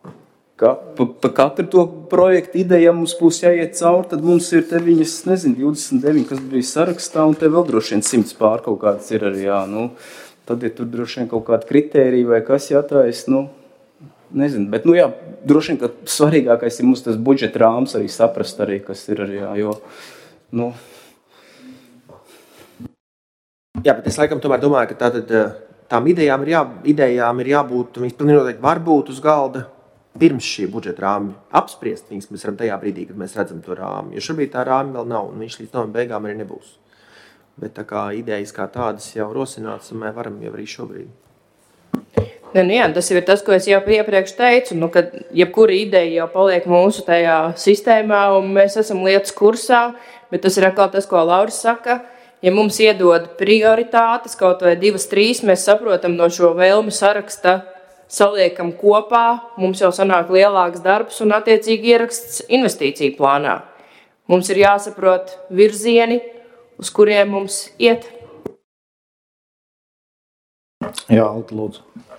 pa katru to projektu ideja mums būs jāiet cauri, tad mums ir te viņas, 29, kas bija sarakstā, un te vēl droši vien 100 pār kaut kāds ir arī, tad ir tur droši vien kaut kāda kritērija vai kas jātājas, nezinu, bet, droši vien, ka svarīgākais ir mums tas budžeta rāms arī saprast arī, kas ir arī, jo, Jā, bet es laikam tomēr domāju, ka tām idejām ir jābūt, viņas pilnīgi noteikti var būt uz galda, pirms šī budžeta rāmi apspriest, viņas mēs varam tajā brīdī, kad mēs redzam to rāmi. Jo šobrīd tā rāmi vēl nav, un viņš līdz novembra beigām arī nebūs. Bet tā kā idejas kā tādas jau rosināts, un mēs varam jau arī šobrīd. Jā, tas ir tas, ko es jau iepriekš teicu, ka jebkura ideja jau paliek mūsu tajā sistēmā, un mēs esam lietas kursā, bet tas ir atkal tas, ko Lauris saka. Ja mums iedod prioritātes, kaut vai 2, 3, mēs saprotam no šo vēlmi saraksta, saliekam kopā, mums jau sanāk lielāks darbs un attiecīgi ieraksts investīciju plānā. Mums ir jāsaprot virzieni, uz kuriem mums iet. Jā, lūdzu.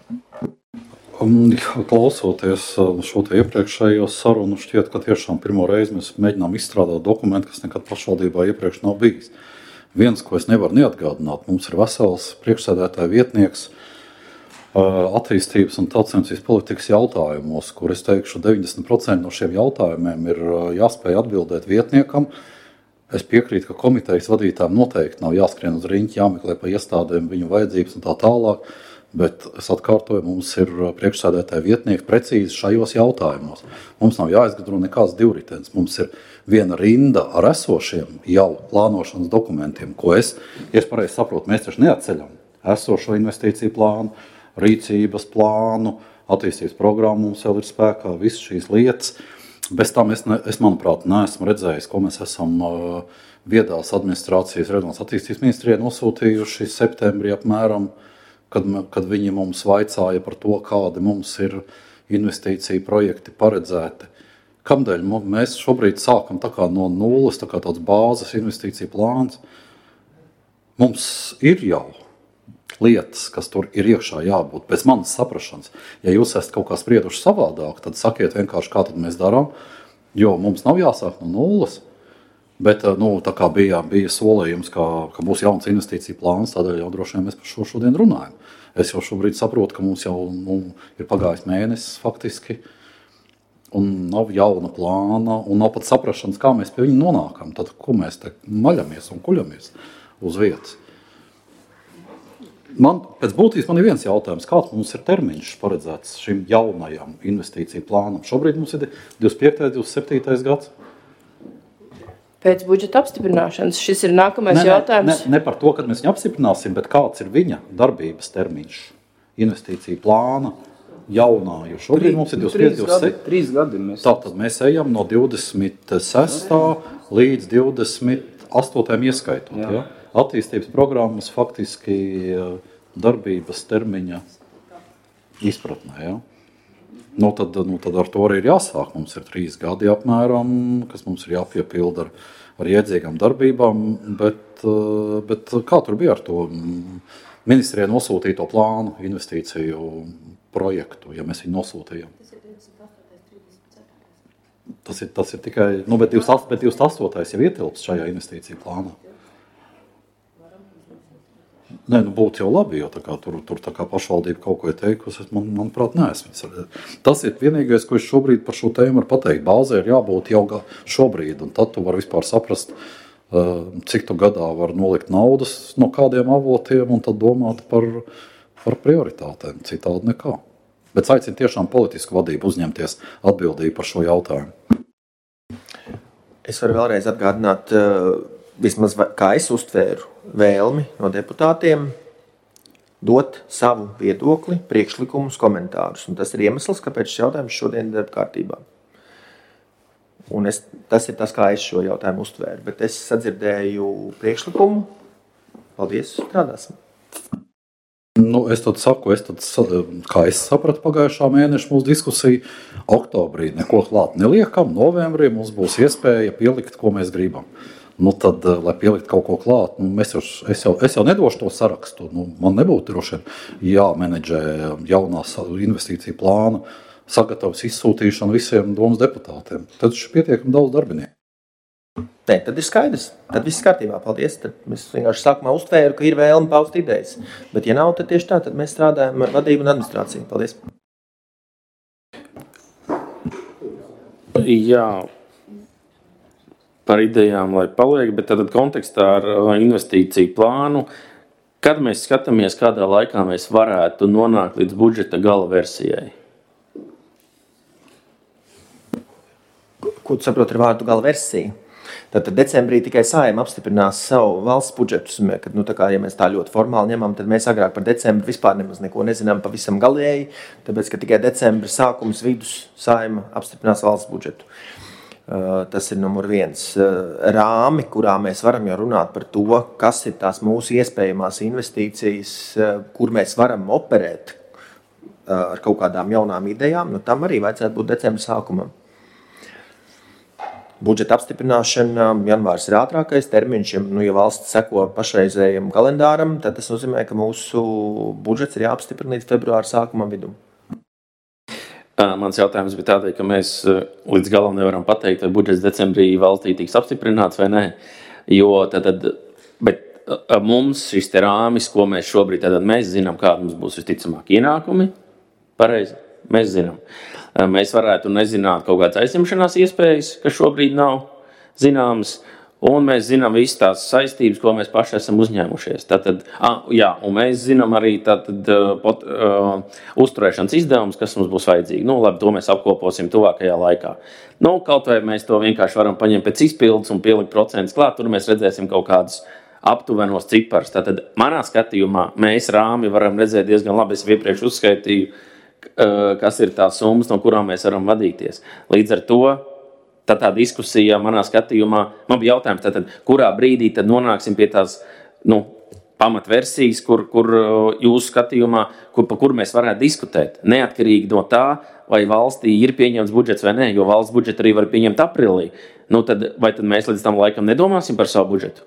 Klausoties šo iepriekšējo sarunu, šķiet, ka tiešām pirmo reizi mēs mēģinām izstrādāt dokumentu, kas nekad pašvaldībā iepriekš nav bijis. Viens, ko es nevaru neatgādināt, mums ir vesels priekšsēdētāja vietnieks attīstības un tautsēmniecības politikas jautājumos, kur es teikšu 90% no šiem jautājumiem ir jāspēj atbildēt vietniekam. Es piekrītu, ka komitejas vadītājiem noteikti nav jāskrien uz riņķi, jāmeklē pa iestādēm viņu vajadzības un tā tālāk, bet es atkārtoju, mums ir priekšsēdētāja vietnieks precīzi šajos jautājumos. Mums nav jāizgudro nekāds divritenis, mums ir viena rinda ar esošiem jau plānošanas dokumentiem, ko es pareizi saprotu, mēs taču neatceļam esošo investīciju plānu, rīcības plānu, attīstības programmu mums vēl ir spēkā, visas šīs lietas. Bez tam es manuprāt, neesmu redzējis, ko mēs esam viedās administrācijas reģionālās attīstības ministrijai nosūtījuši septembrī apmēram, kad viņi mums vaicāja par to, kādi mums ir investīciju projekti paredzēti. Kamdēļ mēs šobrīd sākam tā kā no nulles, tā kā tāds bāzes investīciju plāns. Mums ir jau lietas, kas tur ir iekšā jābūt, pēc manas saprašanas. Ja jūs esat kaut kā sprieduši savādāk, tad sakiet vienkārši, kā tad mēs darām, jo mums nav jāsāk no nulles. Bet tā kā bija solījums, ka būs jauns investīcija plāns, tādēļ jau droši vien mēs par šo šodien runājam. Es jau šobrīd saprotu, ka mums jau ir pagājis mēnesis faktiski, un nav jauna plāna, un nav pat saprašanas, kā mēs pie viņa nonākam. Tad, ko mēs te maļamies un kuļamies uz vietas. Pēc būtības man ir viens jautājums, kāds mums ir termiņš paredzēts šim jaunajam investīciju plānam? Šobrīd mums ir 25. 27. gads. Pēc budžeta apstiprināšanas šis ir nākamais jautājums. Ne par to, kad mēs viņu apstiprināsim, bet kāds ir viņa darbības termiņš investīciju plāna jaunā, jo šobrīd mums ir 25. 3 gadi. Tātad mēs ejam no 26. līdz 28. ieskaitot. Ja? Attīstības programmas faktiski darbības termiņa izpratnē. Ja? Tad ar to arī ir jāsāk. Mums ir 3 gadi apmēram, kas mums ir jāpiepilda ar iedzīgām darbībām, bet kā tur bija ar to ministrijai nosūtīto plānu investīciju projektu, ja mēs viņu nosūtījām? Tas ir tikai, bet 28. jau ietilps šajā investīciju plānā. Nē, būtu jau labi, jo tur tā kā pašvaldība kaut ko ir teikusi, manuprāt, neesmu. Tas ir vienīgais, ko es šobrīd par šo tēmu varu pateikt. Bāzē ir jābūt jau šobrīd, un tad tu vari vispār saprast, cik tu gadā var nolikt naudas no kādiem avotiem, un tad domāt par prioritātēm, citādi nekā. Bet aicinu tiešām politisku vadību uzņemties atbildību par šo jautājumu. Es varu vēlreiz atgādināt, vismaz kā es uztvēru vēlmi no deputātiem dot savu viedokli, priekšlikumus, komentārus. Un tas ir iemesls, kāpēc šis jautājums šodien ir darba kārtībā. Un tas ir tas, kā es šo jautājumu uztvēru. Bet es sadzirdēju priekšlikumu. Paldies, strādāsim. Es tad saku, kā es sapratu pagājušā mēneša mūsu diskusiju, oktobrī neko klāt neliekam, novembrī mums būs iespēja pielikt, ko mēs gribam. Tad, lai pielikt kaut ko klāt, es jau nedošu to sarakstu. Man nebūtu droši jāmenedžē jaunā investīcija plāna sagatavas izsūtīšanu visiem domas deputātiem. Tad ir pietiekami daudz darbinieku. Nē, tad ir skaidrs. Tad viss kārtībā. Paldies. Tad mēs vienkārši sākumā uztvēru, ka ir vēlme paust idejas. Bet ja nav, tad tieši tā, tad mēs strādājam ar vadību un administrāciju. Paldies. Jā. Par idejām, lai paliek, bet tad kontekstā ar investīciju plānu, kad mēs skatāmies, kādā laikā mēs varētu nonākt līdz budžeta gala versijai? Ko tu saproti ar vārdu gala versiju? Tad decembrī tikai Saeima apstiprinās savu valsts budžetus, kad, tā kā, ja mēs tā ļoti formāli ņemam, tad mēs agrāk par decembri vispār nemaz neko nezinām pavisam galēji, tāpēc, ka tikai decembra sākums vidus Saeima apstiprinās valsts budžetu. Tas ir numur 1 rāmi, kurā mēs varam jau runāt par to, kas ir tās mūsu iespējamās investīcijas, kur mēs varam operēt ar kaut kādām jaunām idejām, tam arī vajadzētu būt decembra sākumam. Budžeta apstiprināšana janvārs ir ātrākais termiņš, ja valsts seko pašreizējam kalendāram, tad tas nozīmē, ka mūsu budžets ir jāapstiprina līdz februāra sākumam vidum. Mans jautājums bija tādēļ, ka mēs līdz galam nevaram pateikt, vai budžets decembrī valstī tiks apstiprināts vai nē. Bet mums šis te rāmis, ko mēs šobrīd mēs zinām, kāda mums būs visticamāk ienākumi. Pareizi, mēs zinām. Mēs varētu nezināt kaut kādas aizņemšanās iespējas, kas šobrīd nav zināmas. Un mēs zinām visas tās saistības, ko mēs paši esam uzņēmušies. Un mēs zinām arī uzturēšanas izdevumus, kas mums būs vajadzīgi. Labi, to mēs apkoposim tuvākajā laikā. Kaut vai mēs to vienkārši varam paņemt pēc izpildes un pielikt procentus klāt, tur mēs redzēsim kaut kādus aptuvenos ciparus. Tātad manā skatījumā mēs rāmi varam redzēt diezgan labi. Es iepriekš uzskaitīju, kas ir tās summas, no kurām mēs varam vadīties. Līdz ar to tā diskusija manā skatījumā, man bija jautājums, kurā brīdī tad nonāksim pie tās pamatversijas, kur jūsu skatījumā, pa kur mēs varētu diskutēt. Neatkarīgi no tā, vai valstī ir pieņemts budžets vai nē, jo valsts budžetu arī var pieņemt aprīlī. Vai tad mēs līdz tam laikam nedomāsim par savu budžetu?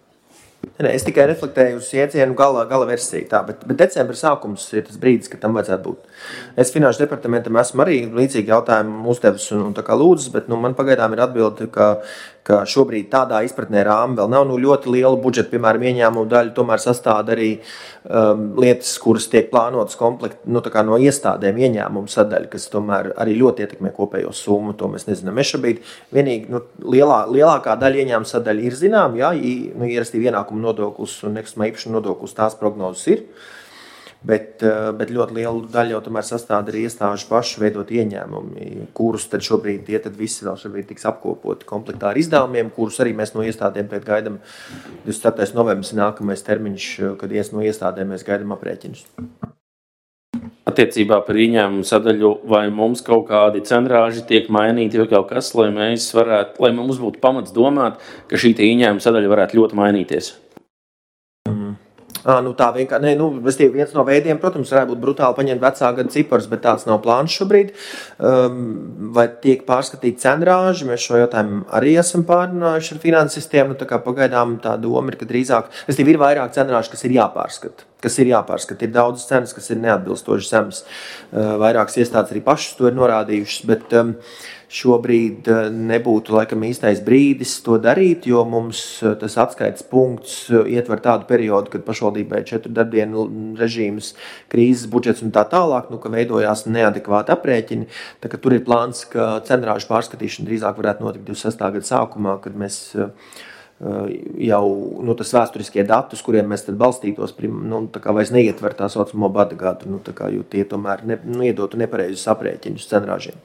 Es tikai reflektēju uz iedzienu gala versiju, bet decembra sākums ir tas brīdis, kad tam vajadzētu būt. Es Finanšu departamentam esmu arī līdzīgi jautājumu uzdevis un tā kā lūdzis, bet man pagaidām ir atbilde, ka šobrīd tādā izpratnē rāmi vēl nav ļoti liela budžeta, piemēram, ieņēmumu daļu, tomēr sastāda arī lietas, kuras tiek plānotas no iestādēm ieņēmumu sadaļa, kas tomēr arī ļoti ietekmē kopējo summu, to mēs nezinām. Mēs šobrīd vienīgi lielākā daļa ieņēmumu sadaļa ir zinām, ierastīja ienākumu nodoklis un nekustamā īpašuma nodoklis, tās prognozes ir. Bet ļoti lielu daļu jau tomēr sastāda arī iestāžu pašu veidot ieņēmumi, kurus tad šobrīd visi vēl šobrīd tiks apkopoti komplektā ar izdevumiem, kurus arī mēs no iestādēm gaidām. 24. novembris nākamais termiņš, kad no iestādēm mēs gaidām aprēķinus. Attiecībā par ieņēmumu sadaļu, vai mums kaut kādi cenrāži tiek mainīti vai kaut kas, lai mums būtu pamats domāt, ka šī ieņēmuma sadaļa varētu ļoti mainīties? Tā vienkārši, viens no veidiem, protams, varētu būt brutāli paņemt vecā gada ciparus, bet tāds nav plāns šobrīd. Vai tiek pārskatīti cenrāži, mēs šo jautājumu arī esam pārunājuši ar finansistiem. Pagaidām tā doma ir, ka drīzāk, ir vairāk cenrāži, kas ir jāpārskata. Ir daudzas cenas, kas ir neatbilstoši zemes. Vairākas iestādes arī pašas to ir norādījušas, bet šobrīd nebūtu laikam īstais brīdis to darīt, jo mums tas atskaites punkts ietver tādu periodu, kad pašvaldībai 4 darbdienu režīms, krīzes budžets un tā tālāk, ka veidojās neadekvāti aprēķini. Tā, ka tur ir plāns, ka cenrāžu pārskatīšana drīzāk varētu notikt 26. gada sākumā, kad mēs jau tas vēsturiskie datus, kuriem mēs tad balstītos, vairs neietver tā saucamo bada gadu, jo tie tomēr iedotu nepareizus aprēķinus cenrāžiem.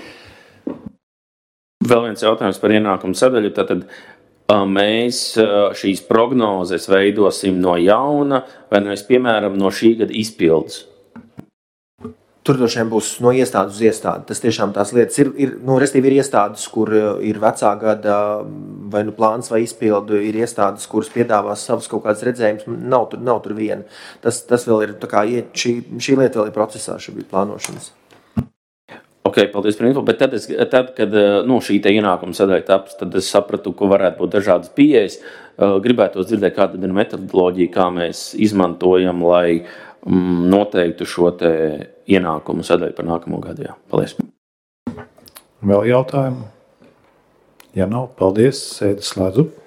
Vēl viens jautājums par ienākumu sadaļu. Tātad mēs šīs prognozes veidosim no jauna vai mēs, piemēram, no šī gada izpildes? Tur droši vien būs no iestādes uz iestādi. Tas tiešām tās lietas ir iestādes, kur ir vecā gada vai plāns vai izpildu, ir iestādes, kuras piedāvās savus kaut kādas redzējumus. Nav tur viena. Tas vēl ir, šī lieta vēl ir procesā šobrīd plānošanas. Paldies par info, bet tad kad šī ienākuma sadaļa taps, tad es sapratu, ka varētu būt dažādas pieejas. Gribētos dzirdēt, kāda ir metodoloģija, kā mēs izmantojam, lai noteiktu šo ienākumu sadaļu par nākamo gadu. Jā. Paldies. Vēl jautājumu? Ja nav, paldies, sēdi slēdzu.